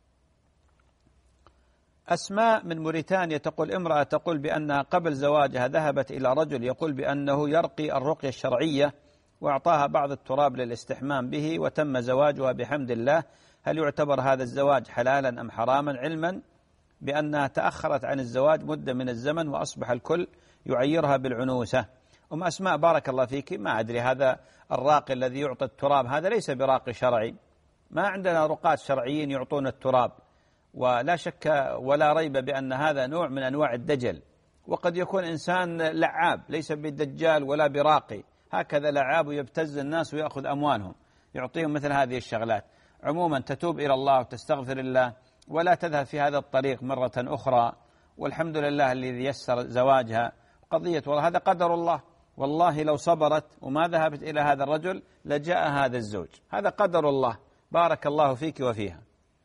أسماء من موريتانيا تقول امرأة تقول بأنها قبل زواجها ذهبت إلى رجل يقول بأنه يرقي الرقية الشرعية وأعطاها بعض التراب للاستحمام به وتم زواجها بحمد الله، هل يعتبر هذا الزواج حلالا أم حراما، علما بأنها تأخرت عن الزواج مدة من الزمن وأصبح الكل يعيرها بالعنوسة؟ أم أسماء بارك الله فيك، ما أدري هذا الراقي الذي يعطي التراب هذا ليس براقي شرعي، ما عندنا رقاة شرعيين يعطون التراب، ولا شك ولا ريب بأن هذا نوع من أنواع الدجل، وقد يكون إنسان لعاب ليس بالدجال ولا براقي، هكذا لعاب ويبتز الناس ويأخذ أموالهم يعطيهم مثل هذه الشغلات. عموما تتوب إلى الله وتستغفر الله ولا تذهب في هذا الطريق مرة أخرى، والحمد لله الذي يسر زواجها. قضية والله هذا قدر الله، والله لو صبرت وما ذهبت إلى هذا الرجل لجاء هذا الزوج، هذا قدر الله، بارك الله فيك وفيها.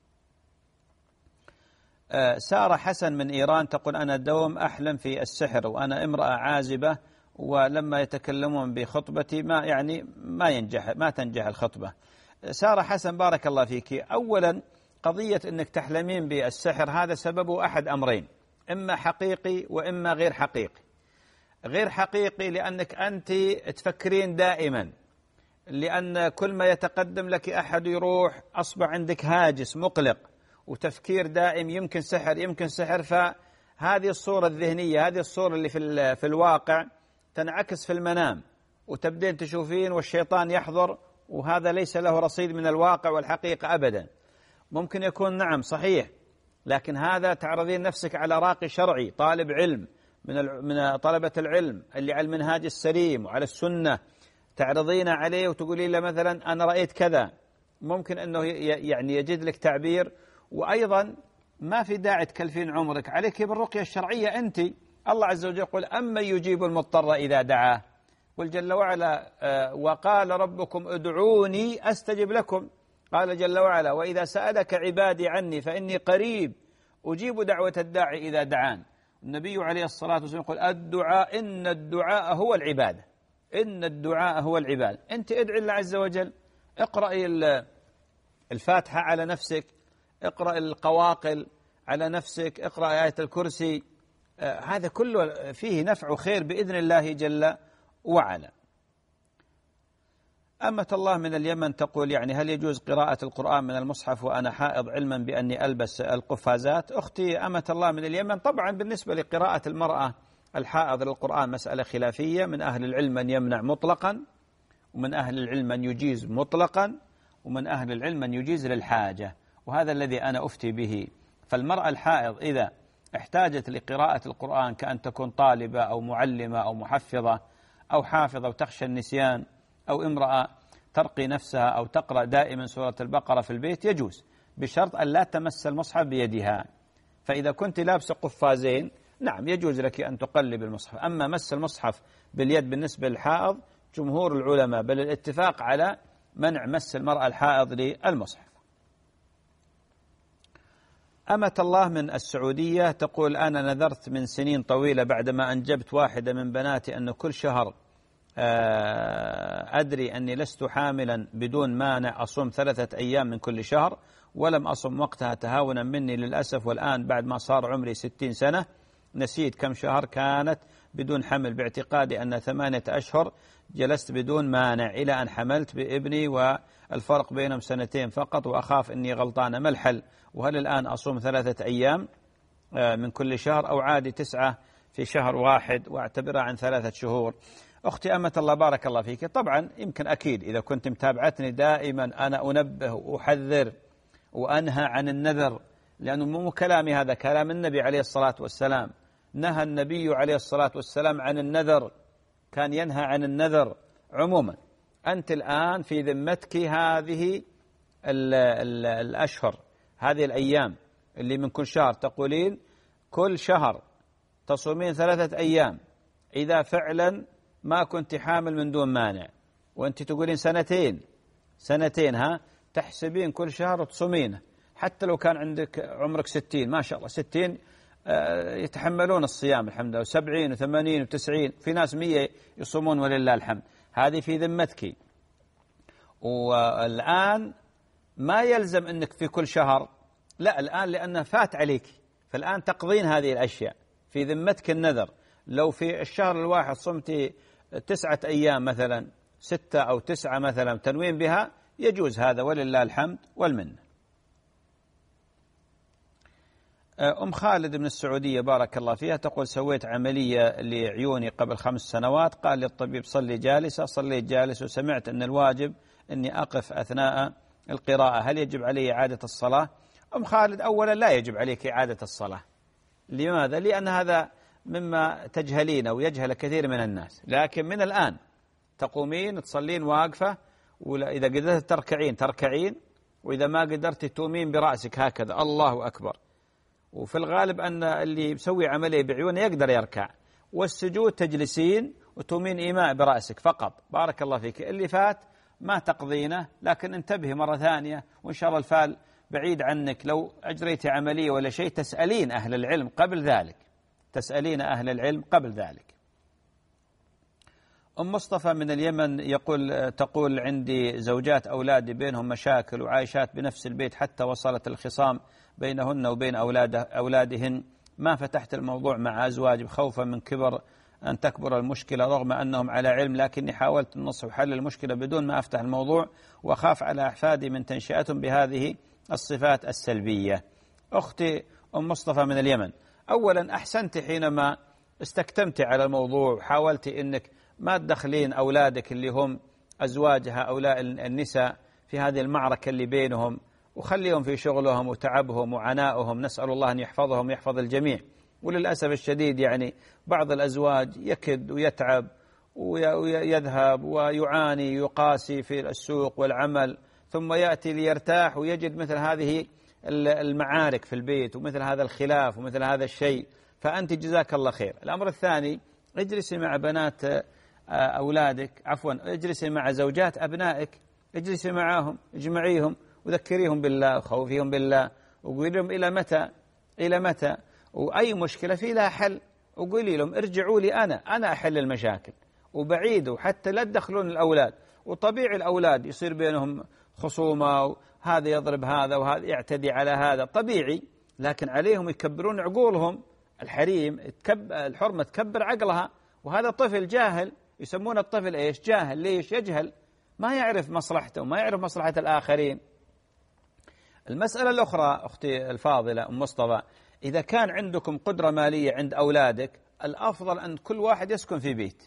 سارة حسن من إيران تقول أنا دوم أحلم في السحر وأنا امرأة عازبة، ولما يتكلمون بخطبتي ما يعني ما ينجح ما تنجح الخطبة. سارة حسن بارك الله فيك، أولا قضية أنك تحلمين بالسحر هذا سببه أحد أمرين، إما حقيقي وإما غير حقيقي. غير حقيقي لأنك أنت تفكرين دائما، لأن كل ما يتقدم لك أحد يروح أصبح عندك هاجس مقلق وتفكير دائم، يمكن سحر يمكن سحر، فهذه الصورة الذهنية هذه الصورة اللي في في الواقع تنعكس في المنام وتبدين تشوفين والشيطان يحضر، وهذا ليس له رصيد من الواقع والحقيقة أبدا. ممكن يكون نعم صحيح، لكن هذا تعرضين نفسك على راقي شرعي طالب علم من من طلبة العلم اللي على المنهاج السليم وعلى السنة، تعرضين عليه وتقولين له مثلا أنا رأيت كذا، ممكن أنه يعني يجد لك تعبير. وأيضا ما في داعي تكلفين عمرك، عليك بالرقية الشرعية أنت. الله عز وجل يقول أما يجيب المضطر إذا دعاه، قل جل وعلا وقال ربكم ادعوني أستجب لكم، قال جل وعلا وإذا سألك عبادي عني فإني قريب أجيب دعوة الداعي إذا دعان. النبي عليه الصلاة والسلام يقول الدعاء إن الدعاء هو العبادة، إن الدعاء هو العبادة. أنت ادعي الله عز وجل، اقرأي الفاتحة على نفسك، اقرأ القواقل على نفسك، اقرأ آية الكرسي، آه هذا كله فيه نفع وخير بإذن الله جل وعلا. أمة الله من اليمن تقول يعني هل يجوز قراءة القرآن من المصحف وأنا حائض علما بأني ألبس القفازات؟ أختي أمة الله من اليمن، طبعا بالنسبة لقراءة المرأة الحائض للقرآن مسألة خلافية، من أهل العلم من يمنع مطلقا، ومن أهل العلم من يجيز مطلقا، ومن أهل العلم من يجيز للحاجة. وهذا الذي أنا أفتي به. فالمرأة الحائض إذا احتاجت لقراءة القرآن كأن تكون طالبة أو معلمة أو محفظة أو حافظة وتخشى النسيان، أو امرأة ترقي نفسها أو تقرأ دائما سورة البقرة في البيت، يجوز بشرط أن لا تمس المصحف بيدها. فإذا كنت لابسة قفازين نعم يجوز لك أن تقلب المصحف. أما مس المصحف باليد بالنسبة للحائض جمهور العلماء بل الاتفاق على منع مس المرأة الحائض للمصحف. أمة الله من السعودية تقول: أنا نذرت من سنين طويلة بعدما أنجبت واحدة من بناتي أن كل شهر أدري أني لست حاملا بدون مانع أصوم ثلاثة أيام من كل شهر، ولم أصم وقتها تهاونا مني للأسف، والآن بعد ما صار عمري ستين سنة نسيت كم شهر كانت بدون حمل، باعتقادي أن ثمانية أشهر جلست بدون مانع إلى أن حملت بابني والفرق بينهم سنتين فقط، وأخاف أني غلطانة، ما الحل؟ وهل الآن أصوم ثلاثة أيام من كل شهر أو عادي تسعة في شهر واحد وأعتبرها عن ثلاثة شهور؟ أختي أمة الله بارك الله فيك، طبعا يمكن أكيد إذا كنت متابعتني دائما أنا أنبه وأحذر وأنهى عن النذر، لأنه مو كلامي هذا، كلام النبي عليه الصلاة والسلام. نهى النبي عليه الصلاة والسلام عن النذر، كان ينهى عن النذر عموما. أنت الآن في ذمتك هذه ال ال الأشهر، هذه الأيام اللي من كل شهر، تقولين كل شهر تصومين ثلاثة أيام إذا فعلا ما كنت حامل من دون مانع، وأنت تقولين سنتين سنتين ها تحسبين كل شهر وتصومينه، حتى لو كان عندك عمرك ستين ما شاء الله، ستين يتحملون الصيام الحمد لله، وسبعين وثمانين وتسعين، في ناس مية يصومون ولله الحمد. هذه في ذمتك. والآن ما يلزم أنك في كل شهر، لا الآن لأنه فات عليك، فالآن تقضين هذه الأشياء، في ذمتك النذر. لو في الشهر الواحد صمتي تسعة أيام مثلا، ستة أو تسعة مثلا تنوين بها، يجوز هذا ولله الحمد والمنة. أم خالد من السعودية بارك الله فيها تقول: سويت عملية لعيوني قبل خمس سنوات، قال لي الطبيب صلي جالسة، صليت جالس، وسمعت أن الواجب أني أقف أثناء القراءة، هل يجب علي إعادة الصلاة؟ أم خالد، أولا لا يجب عليك إعادة الصلاة. لماذا؟ لأن هذا مما تجهلين ويجهل كثير من الناس، لكن من الآن تقومين تصلين واقفة، وإذا قدرت تركعين تركعين، وإذا ما قدرت تومين برأسك هكذا الله أكبر. وفي الغالب أن اللي يسوي عملية بعيونه يقدر يركع، والسجود تجلسين وتومين إيماء برأسك فقط. بارك الله فيك. اللي فات ما تقضينه، لكن انتبهي مرة ثانية، وإن شاء الله الفال بعيد عنك. لو أجريت عملية ولا شيء تسألين أهل العلم قبل ذلك، تسألين أهل العلم قبل ذلك. أم مصطفى من اليمن يقول تقول: عندي زوجات أولادي بينهم مشاكل وعايشات بنفس البيت حتى وصلت الخصام بينهن وبين أولاد أولادهن، ما فتحت الموضوع مع أزواجي خوفا من كبر أن تكبر المشكلة رغم أنهم على علم، لكني حاولت النصح وحل المشكلة بدون ما أفتح الموضوع، وأخاف على أحفادي من تنشئتهم بهذه الصفات السلبية. أختي أم مصطفى من اليمن، أولا أحسنت حينما استكتمت على الموضوع وحاولت أنك ما تدخلين أولادك اللي هم أزواجها هؤلاء النساء في هذه المعركة اللي بينهم، وخليهم في شغلهم وتعبهم وعنائهم، نسأل الله أن يحفظهم ويحفظ الجميع. وللأسف الشديد يعني بعض الأزواج يكد ويتعب ويذهب ويعاني يقاسي في السوق والعمل، ثم يأتي ليرتاح ويجد مثل هذه المعارك في البيت ومثل هذا الخلاف ومثل هذا الشيء. فأنت جزاك الله خير. الأمر الثاني، اجلسي مع بنات أولادك، عفوا اجلسي مع زوجات أبنائك، اجلسي معهم اجمعيهم وذكريهم بالله وخوفيهم بالله، وقولي لهم إلى متى إلى متى وأي مشكلة في لها حل، وقولي لهم ارجعوا لي أنا أنا أحل المشاكل، وبعيدوا حتى لا تدخلون الأولاد. وطبيعي الأولاد يصير بينهم خصومة، وهذا يضرب هذا وهذا يعتدي على هذا، طبيعي، لكن عليهم يكبرون عقولهم. الحريم تكب الحرمة تكبر عقلها، وهذا طفل جاهل، يسمون الطفل إيش؟ جاهل. ليش يجهل؟ ما يعرف مصلحته وما يعرف مصلحة الآخرين. المسألة الأخرى أختي الفاضلة أم مصطفى، إذا كان عندكم قدرة مالية عند أولادك، الأفضل أن كل واحد يسكن في بيت،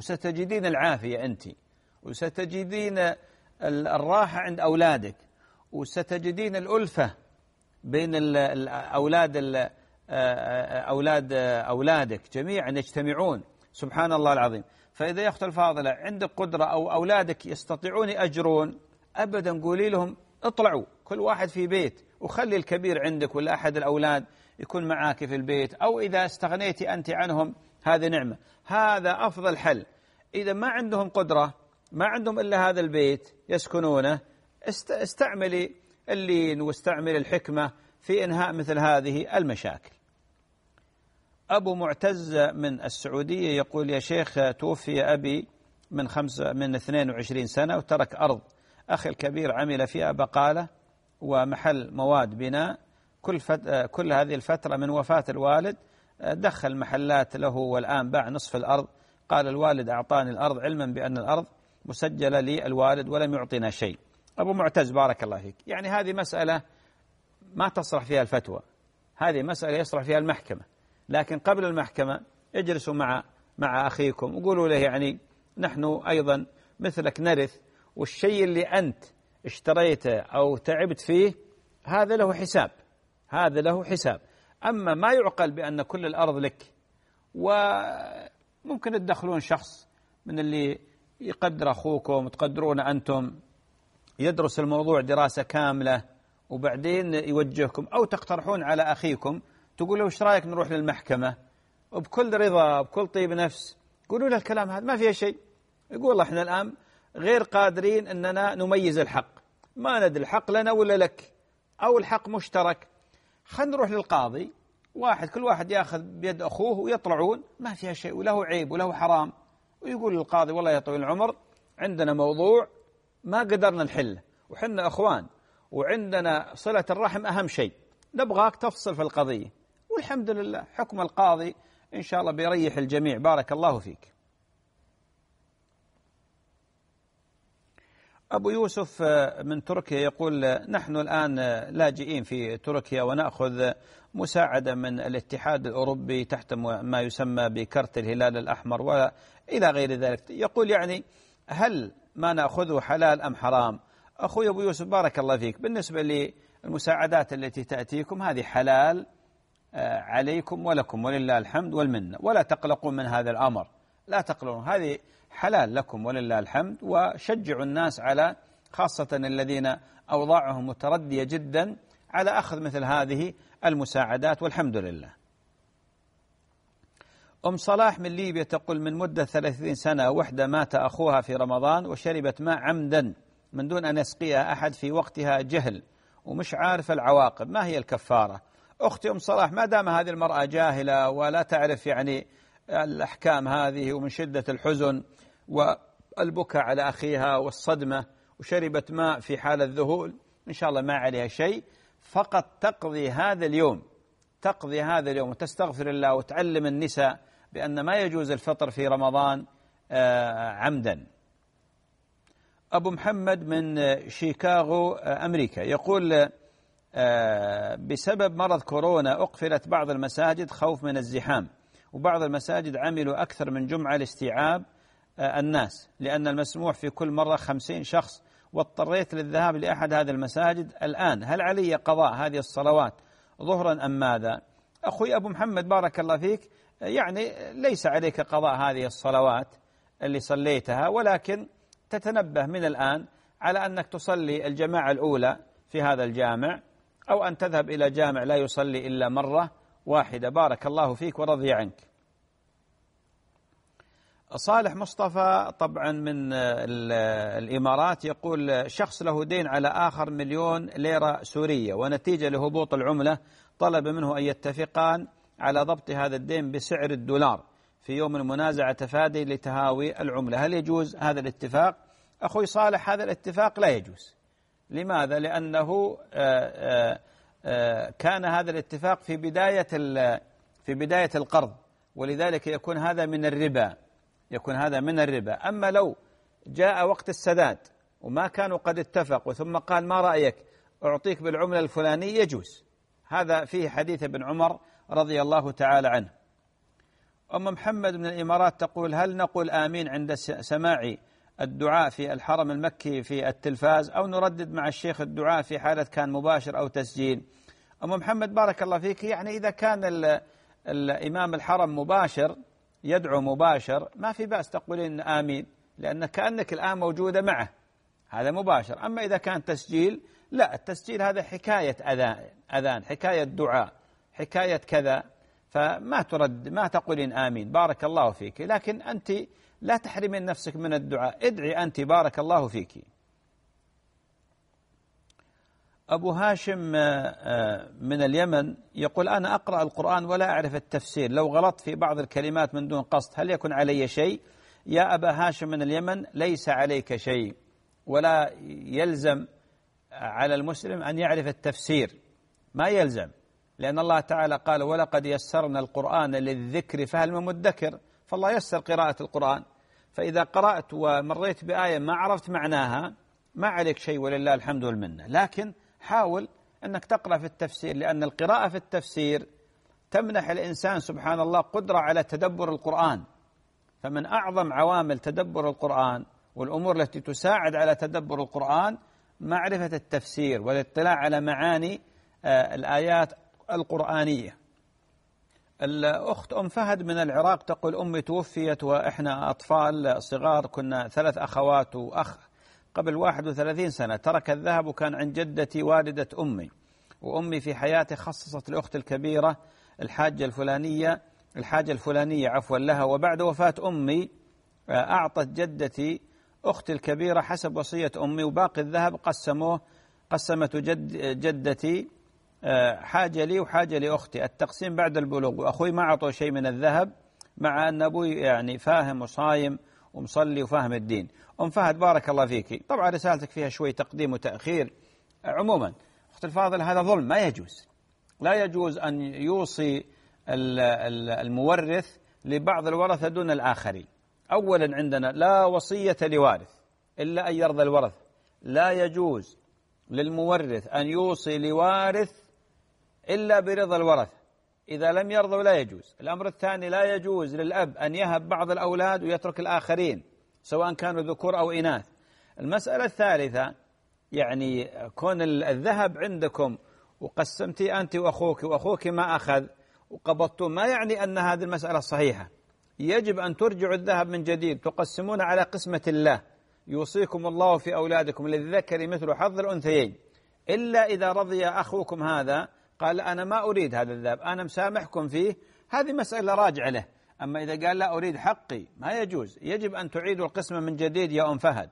وستجدين العافية أنت، وستجدين الراحة عند أولادك، وستجدين الألفة بين الأولاد أولاد أولادك جميعا يجتمعون، سبحان الله العظيم. فإذا يا أخت الفاضلة عندك قدرة أو أولادك يستطيعون يأجرون، أبدا قولي لهم اطلعوا كل واحد في بيت، وخلي الكبير عندك ولا أحد الأولاد يكون معاك في البيت، أو إذا استغنيتي أنت عنهم هذه نعمة، هذا أفضل حل. إذا ما عندهم قدرة، ما عندهم إلا هذا البيت يسكنونه، استعملي اللين واستعملي الحكمة في إنهاء مثل هذه المشاكل. أبو معتز من السعودية يقول: يا شيخ، توفي أبي من خمسة من اثنين وعشرين سنة وترك أرض، أخي الكبير عمل فيها بقالة ومحل مواد بناء. كل, فت... كل هذه الفترة من وفاة الوالد دخل محلات له، والآن باع نصف الأرض. قال: الوالد أعطاني الأرض علما بأن الأرض مسجلة للوالد ولم يعطينا شيء. أبو معتز بارك الله فيك، يعني هذه مسألة ما تصلح فيها الفتوى، هذه مسألة يصلح فيها المحكمة، لكن قبل المحكمة اجلسوا مع مع أخيكم وقولوا له يعني نحن أيضا مثلك نرث، والشيء اللي أنت اشتريته أو تعبت فيه هذا له حساب، هذا له حساب. أما ما يعقل بأن كل الأرض لك، وممكن تدخلون شخص من اللي يقدر أخوكم وتقدرون أنتم، يدرس الموضوع دراسة كاملة وبعدين يوجهكم، أو تقترحون على أخيكم تقولوا إيش رأيك نروح للمحكمة وبكل رضا بكل طيب نفس، قولوا له الكلام هذا ما فيه شيء. يقول: والله إحنا الآن غير قادرين أننا نميز الحق، ما ندري الحق لنا ولا لك، أو الحق مشترك، خلينا نروح للقاضي، واحد كل واحد يأخذ بيد أخوه ويطلعون، ما فيها شيء وله عيب وله حرام. ويقول للقاضي: والله يا طويل العمر عندنا موضوع ما قدرنا نحله، وحنا أخوان وعندنا صلة الرحم أهم شيء، نبغاك تفصل في القضية. والحمد لله حكم القاضي إن شاء الله بيريح الجميع. بارك الله فيك. أبو يوسف من تركيا يقول: نحن الآن لاجئين في تركيا ونأخذ مساعدة من الاتحاد الأوروبي تحت ما يسمى بكرت الهلال الأحمر وإلى غير ذلك. يقول يعني هل ما نأخذه حلال أم حرام؟ أخوي أبو يوسف بارك الله فيك، بالنسبة للمساعدات التي تأتيكم هذه حلال عليكم ولكم ولله الحمد والمنة، ولا تقلقون من هذا الأمر، لا تقلقون، هذه حلال لكم ولله الحمد. وشجعوا الناس على، خاصة الذين أوضاعهم متردية جدا، على أخذ مثل هذه المساعدات والحمد لله. أم صلاح من ليبيا تقول: من مدة ثلاثين سنة وحدة مات أخوها في رمضان وشربت ماء عمدا من دون أن يسقيها أحد في وقتها جهل ومش عارف العواقب، ما هي الكفارة؟ أختي أم صلاح، ما دام هذه المرأة جاهلة ولا تعرف يعني الأحكام هذه، ومن شدة الحزن والبكاء على أخيها والصدمة وشربت ماء في حال الذهول، إن شاء الله ما عليها شيء، فقط تقضي هذا اليوم، تقضي هذا اليوم وتستغفر الله وتعلم النساء بأن ما يجوز الفطر في رمضان عمدا. أبو محمد من شيكاغو أمريكا يقول: بسبب مرض كورونا أقفلت بعض المساجد خوف من الزحام، وبعض المساجد عملوا أكثر من جمعة لاستيعاب الناس، لأن المسموح في كل مرة خمسين شخص، واضطريت للذهاب لأحد هذه المساجد. الآن هل علي قضاء هذه الصلوات ظهرا أم ماذا؟ أخوي أبو محمد بارك الله فيك، يعني ليس عليك قضاء هذه الصلوات اللي صليتها، ولكن تتنبه من الآن على أنك تصلي الجماعة الأولى في هذا الجامع، أو أن تذهب إلى جامع لا يصلي إلا مرة واحدة. بارك الله فيك ورضي عنك. صالح مصطفى طبعا من الإمارات يقول: شخص له دين على آخر مليون ليرة سورية، ونتيجة لهبوط العملة طلب منه أن يتفقان على ضبط هذا الدين بسعر الدولار في يوم المنازعة تفادي لتهاوي العملة، هل يجوز هذا الاتفاق؟ أخوي صالح، هذا الاتفاق لا يجوز. لماذا؟ لأنه آآ آآ كان هذا الاتفاق في بداية في بداية القرض، ولذلك يكون هذا من الربا، يكون هذا من الربا. أما لو جاء وقت السداد وما كانوا قد اتفقوا ثم قال: ما رأيك أعطيك بالعملة الفلانية، يجوز. هذا فيه حديث ابن عمر رضي الله تعالى عنه. أم محمد من الإمارات تقول: هل نقول آمين عند سماع الدعاء في الحرم المكي في التلفاز، أو نردد مع الشيخ الدعاء في حالة كان مباشر أو تسجيل؟ أم محمد بارك الله فيك، يعني إذا كان ال الإمام الحرم مباشر يدعو مباشر ما في بأس تقولين آمين، لأن كأنك الآن موجودة معه، هذا مباشر. أما إذا كان تسجيل لا، التسجيل هذا حكاية أذان أذان حكاية دعاء، حكاية كذا، فما ترد ما تقولين آمين بارك الله فيك، لكن أنت لا تحرمين نفسك من الدعاء، ادعي أنت بارك الله فيك. أبو هاشم من اليمن يقول: أنا أقرأ القرآن ولا أعرف التفسير، لو غلطت في بعض الكلمات من دون قصد هل يكون علي شيء؟ يا أبا هاشم من اليمن، ليس عليك شيء، ولا يلزم على المسلم أن يعرف التفسير، ما يلزم، لأن الله تعالى قال: ولقد يسرنا القرآن للذكر فهل من مدكر، فالله يسر قراءة القرآن. فإذا قرأت ومريت بآية ما عرفت معناها ما عليك شيء ولله الحمد والمنة، لكن حاول أنك تقرأ في التفسير، لأن القراءة في التفسير تمنح الإنسان سبحان الله قدرة على تدبر القرآن. فمن أعظم عوامل تدبر القرآن والأمور التي تساعد على تدبر القرآن معرفة التفسير والاطلاع على معاني الآيات القرآنية. الأخت أم فهد من العراق تقول: أمي توفيت وإحنا أطفال صغار، كنا ثلاث أخوات وأخ، قبل واحد وثلاثين سنة ترك الذهب وكان عند جدتي والدة أمي، وأمي في حياتي خصصت الأخت الكبيرة الحاجة الفلانية الحاجة الفلانية عفوا لها، وبعد وفاة أمي أعطت جدتي أختي الكبيرة حسب وصية أمي، وباقي الذهب قسموه قسمته جد جدتي حاجة لي وحاجة لأختي، التقسيم بعد البلوغ، وأخوي ما أعطوا شيء من الذهب، مع أن أبوي يعني فاهم وصايم ومصلي وفاهم الدين. أم فهد بارك الله فيك، طبعا رسالتك فيها شوي تقديم وتأخير. عموما أخت الفاضل هذا ظلم، ما يجوز، لا يجوز أن يوصي المورث لبعض الورثة دون الآخرين. أولا عندنا لا وصية لوارث إلا أن يرضى الورث، لا يجوز للمورث أن يوصي لوارث إلا برضا الورثة، إذا لم يرضوا لا يجوز. الأمر الثاني لا يجوز للأب أن يهب بعض الأولاد ويترك الآخرين سواء كانوا ذكور أو إناث. المسألة الثالثة يعني كون الذهب عندكم وقسمتي أنت وأخوك وأخوك ما أخذ وقبضتم، ما يعني أن هذه المسألة صحيحة، يجب أن ترجعوا الذهب من جديد، تقسمون على قسمة الله، يوصيكم الله في أولادكم للذكر مثل حظ الأنثيين، إلا إذا رضي أخوكم هذا قال أنا ما أريد هذا الذهب أنا مسامحكم فيه، هذه مسألة راجعة له. أما إذا قال لا أريد حقي ما يجوز، يجب أن تعيدوا القسمة من جديد يا أم فهد.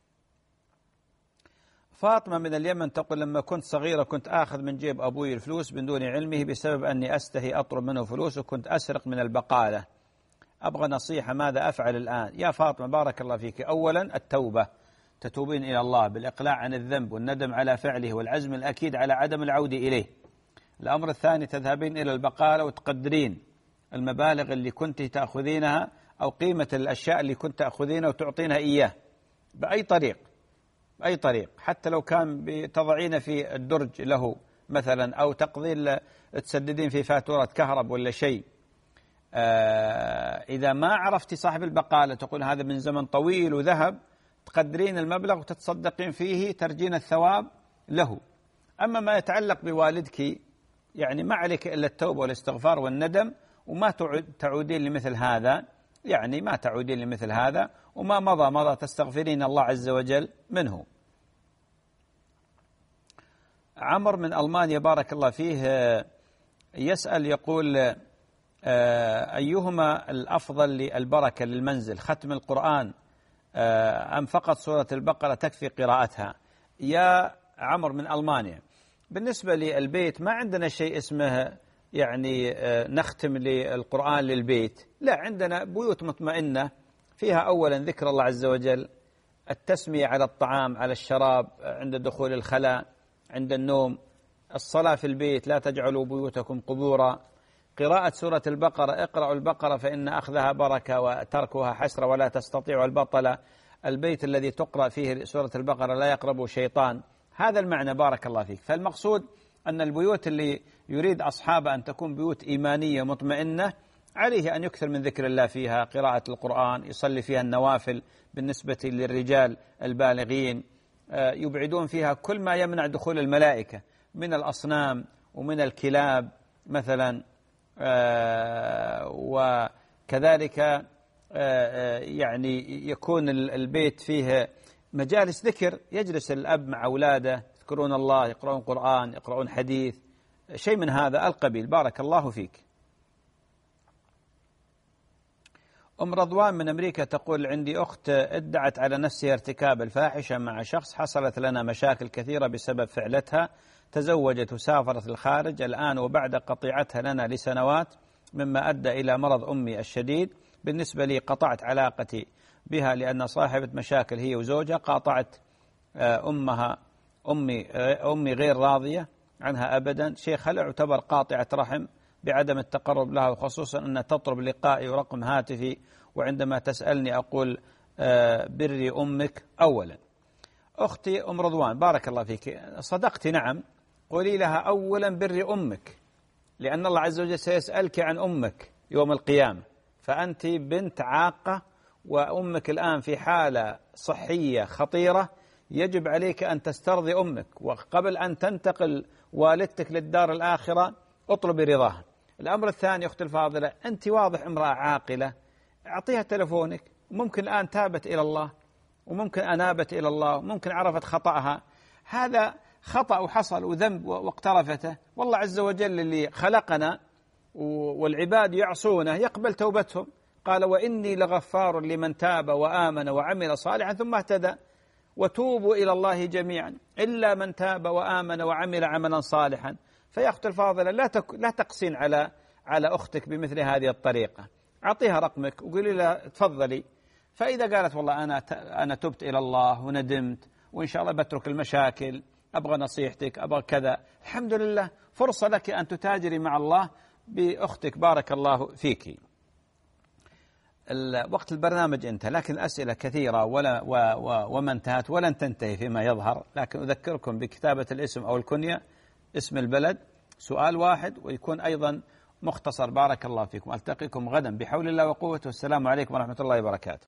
فاطمة من اليمن تقول: لما كنت صغيرة كنت آخذ من جيب أبوي الفلوس من دون علمه بسبب أني أستحي أطلب منه فلوس، وكنت أسرق من البقالة، أبغى نصيحة ماذا أفعل الآن؟ يا فاطمة بارك الله فيك، أولا التوبة، تتوبين إلى الله بالإقلاع عن الذنب والندم على فعله والعزم الأكيد على عدم العودة إليه. الأمر الثاني تذهبين إلى البقالة وتقدرين المبالغ اللي كنت تأخذينها أو قيمة الأشياء اللي كنت تأخذينها وتعطينها إياه بأي طريق بأي طريق، حتى لو كان تضعين في الدرج له مثلا، أو تقضين تسددين في فاتورة كهرب ولا شيء. آه إذا ما عرفتي صاحب البقالة تقول هذا من زمن طويل وذهب، تقدرين المبلغ وتتصدقين فيه ترجين الثواب له. أما ما يتعلق بوالدك يعني ما عليك إلا التوبة والاستغفار والندم، وما تعودين لمثل هذا، يعني ما تعودين لمثل هذا، وما مضى مضى تستغفرين الله عز وجل منه. عمر من ألمانيا بارك الله فيه يسأل يقول: أيهما الأفضل للبركة للمنزل، ختم القرآن أم فقط سورة البقرة تكفي قراءتها؟ يا عمر من ألمانيا، بالنسبة للبيت ما عندنا شيء اسمه يعني نختم للقرآن للبيت، لا، عندنا بيوت مطمئنة فيها أولا ذكر الله عز وجل، التسمية على الطعام على الشراب، عند دخول الخلاء، عند النوم، الصلاة في البيت، لا تجعلوا بيوتكم قبورا، قراءة سورة البقرة، اقرأوا البقرة فإن أخذها بركة وتركها حسرة ولا تستطيع البطل، البيت الذي تقرأ فيه سورة البقرة لا يقربه شيطان، هذا المعنى بارك الله فيك. فالمقصود أن البيوت اللي يريد أصحابها أن تكون بيوت إيمانية مطمئنة عليه أن يكثر من ذكر الله فيها، قراءة القرآن، يصلي فيها النوافل بالنسبة للرجال البالغين، يبعدون فيها كل ما يمنع دخول الملائكة من الأصنام ومن الكلاب مثلا، وكذلك يعني يكون البيت فيه مجالس ذكر، يجلس الأب مع أولاده يذكرون الله، يقرؤون قرآن، يقرؤون حديث، شيء من هذا القبيل. بارك الله فيك. أم رضوان من أمريكا تقول: عندي أخت ادعت على نفسها ارتكاب الفاحشة مع شخص، حصلت لنا مشاكل كثيرة بسبب فعلتها، تزوجت وسافرت الخارج الآن وبعد قطيعتها لنا لسنوات مما أدى إلى مرض أمي الشديد. بالنسبة لي قطعت علاقتي بها لأن صاحبة مشاكل هي وزوجها، قاطعت أمها أمي أمي غير راضية عنها أبدا. شيخ، هل اعتبر قاطعة رحم بعدم التقرب لها، وخصوصا أن تطلب لقائي ورقم هاتفي، وعندما تسألني أقول بري أمك؟ أولا أختي أم رضوان بارك الله فيك، صدقت نعم، قولي لها أولا بري أمك، لأن الله عز وجل سيسألك عن أمك يوم القيامة، فأنت بنت عاقة وأمك الآن في حالة صحية خطيرة، يجب عليك أن تسترضي أمك، وقبل أن تنتقل والدتك للدار الآخرة اطلبي رضاها. الأمر الثاني أختي الفاضلة، أنت واضح امرأة عاقلة، أعطيها تلفونك، ممكن الآن تابت إلى الله، وممكن أنابت إلى الله، وممكن عرفت خطأها، هذا خطأ وحصل وذنب واقترفته، والله عز وجل اللي خلقنا والعباد يعصونه يقبل توبتهم، قال: وإني لغفار لمن تاب وآمن وعمل صالحا ثم اهتدى، وتوبوا إلى الله جميعا إلا من تاب وآمن وعمل عملا صالحا. فيا أختي الفاضلة لا تك لا تقسين على على أختك بمثل هذه الطريقة، أعطيها رقمك وقولي لها تفضلي، فإذا قالت والله أنا أنا تبت إلى الله وندمت وإن شاء الله بترك المشاكل، أبغى نصيحتك، أبغى كذا، الحمد لله، فرصة لك أن تتاجري مع الله بأختك. بارك الله فيك. وقت البرنامج انتهى، لكن الأسئلة كثيرة ولا و و وما انتهت ولن تنتهي فيما يظهر، لكن أذكركم بكتابة الاسم أو الكنية، اسم البلد، سؤال واحد، ويكون أيضا مختصر. بارك الله فيكم، ألتقيكم غدا بحول الله وقوته، والسلام عليكم ورحمة الله وبركاته.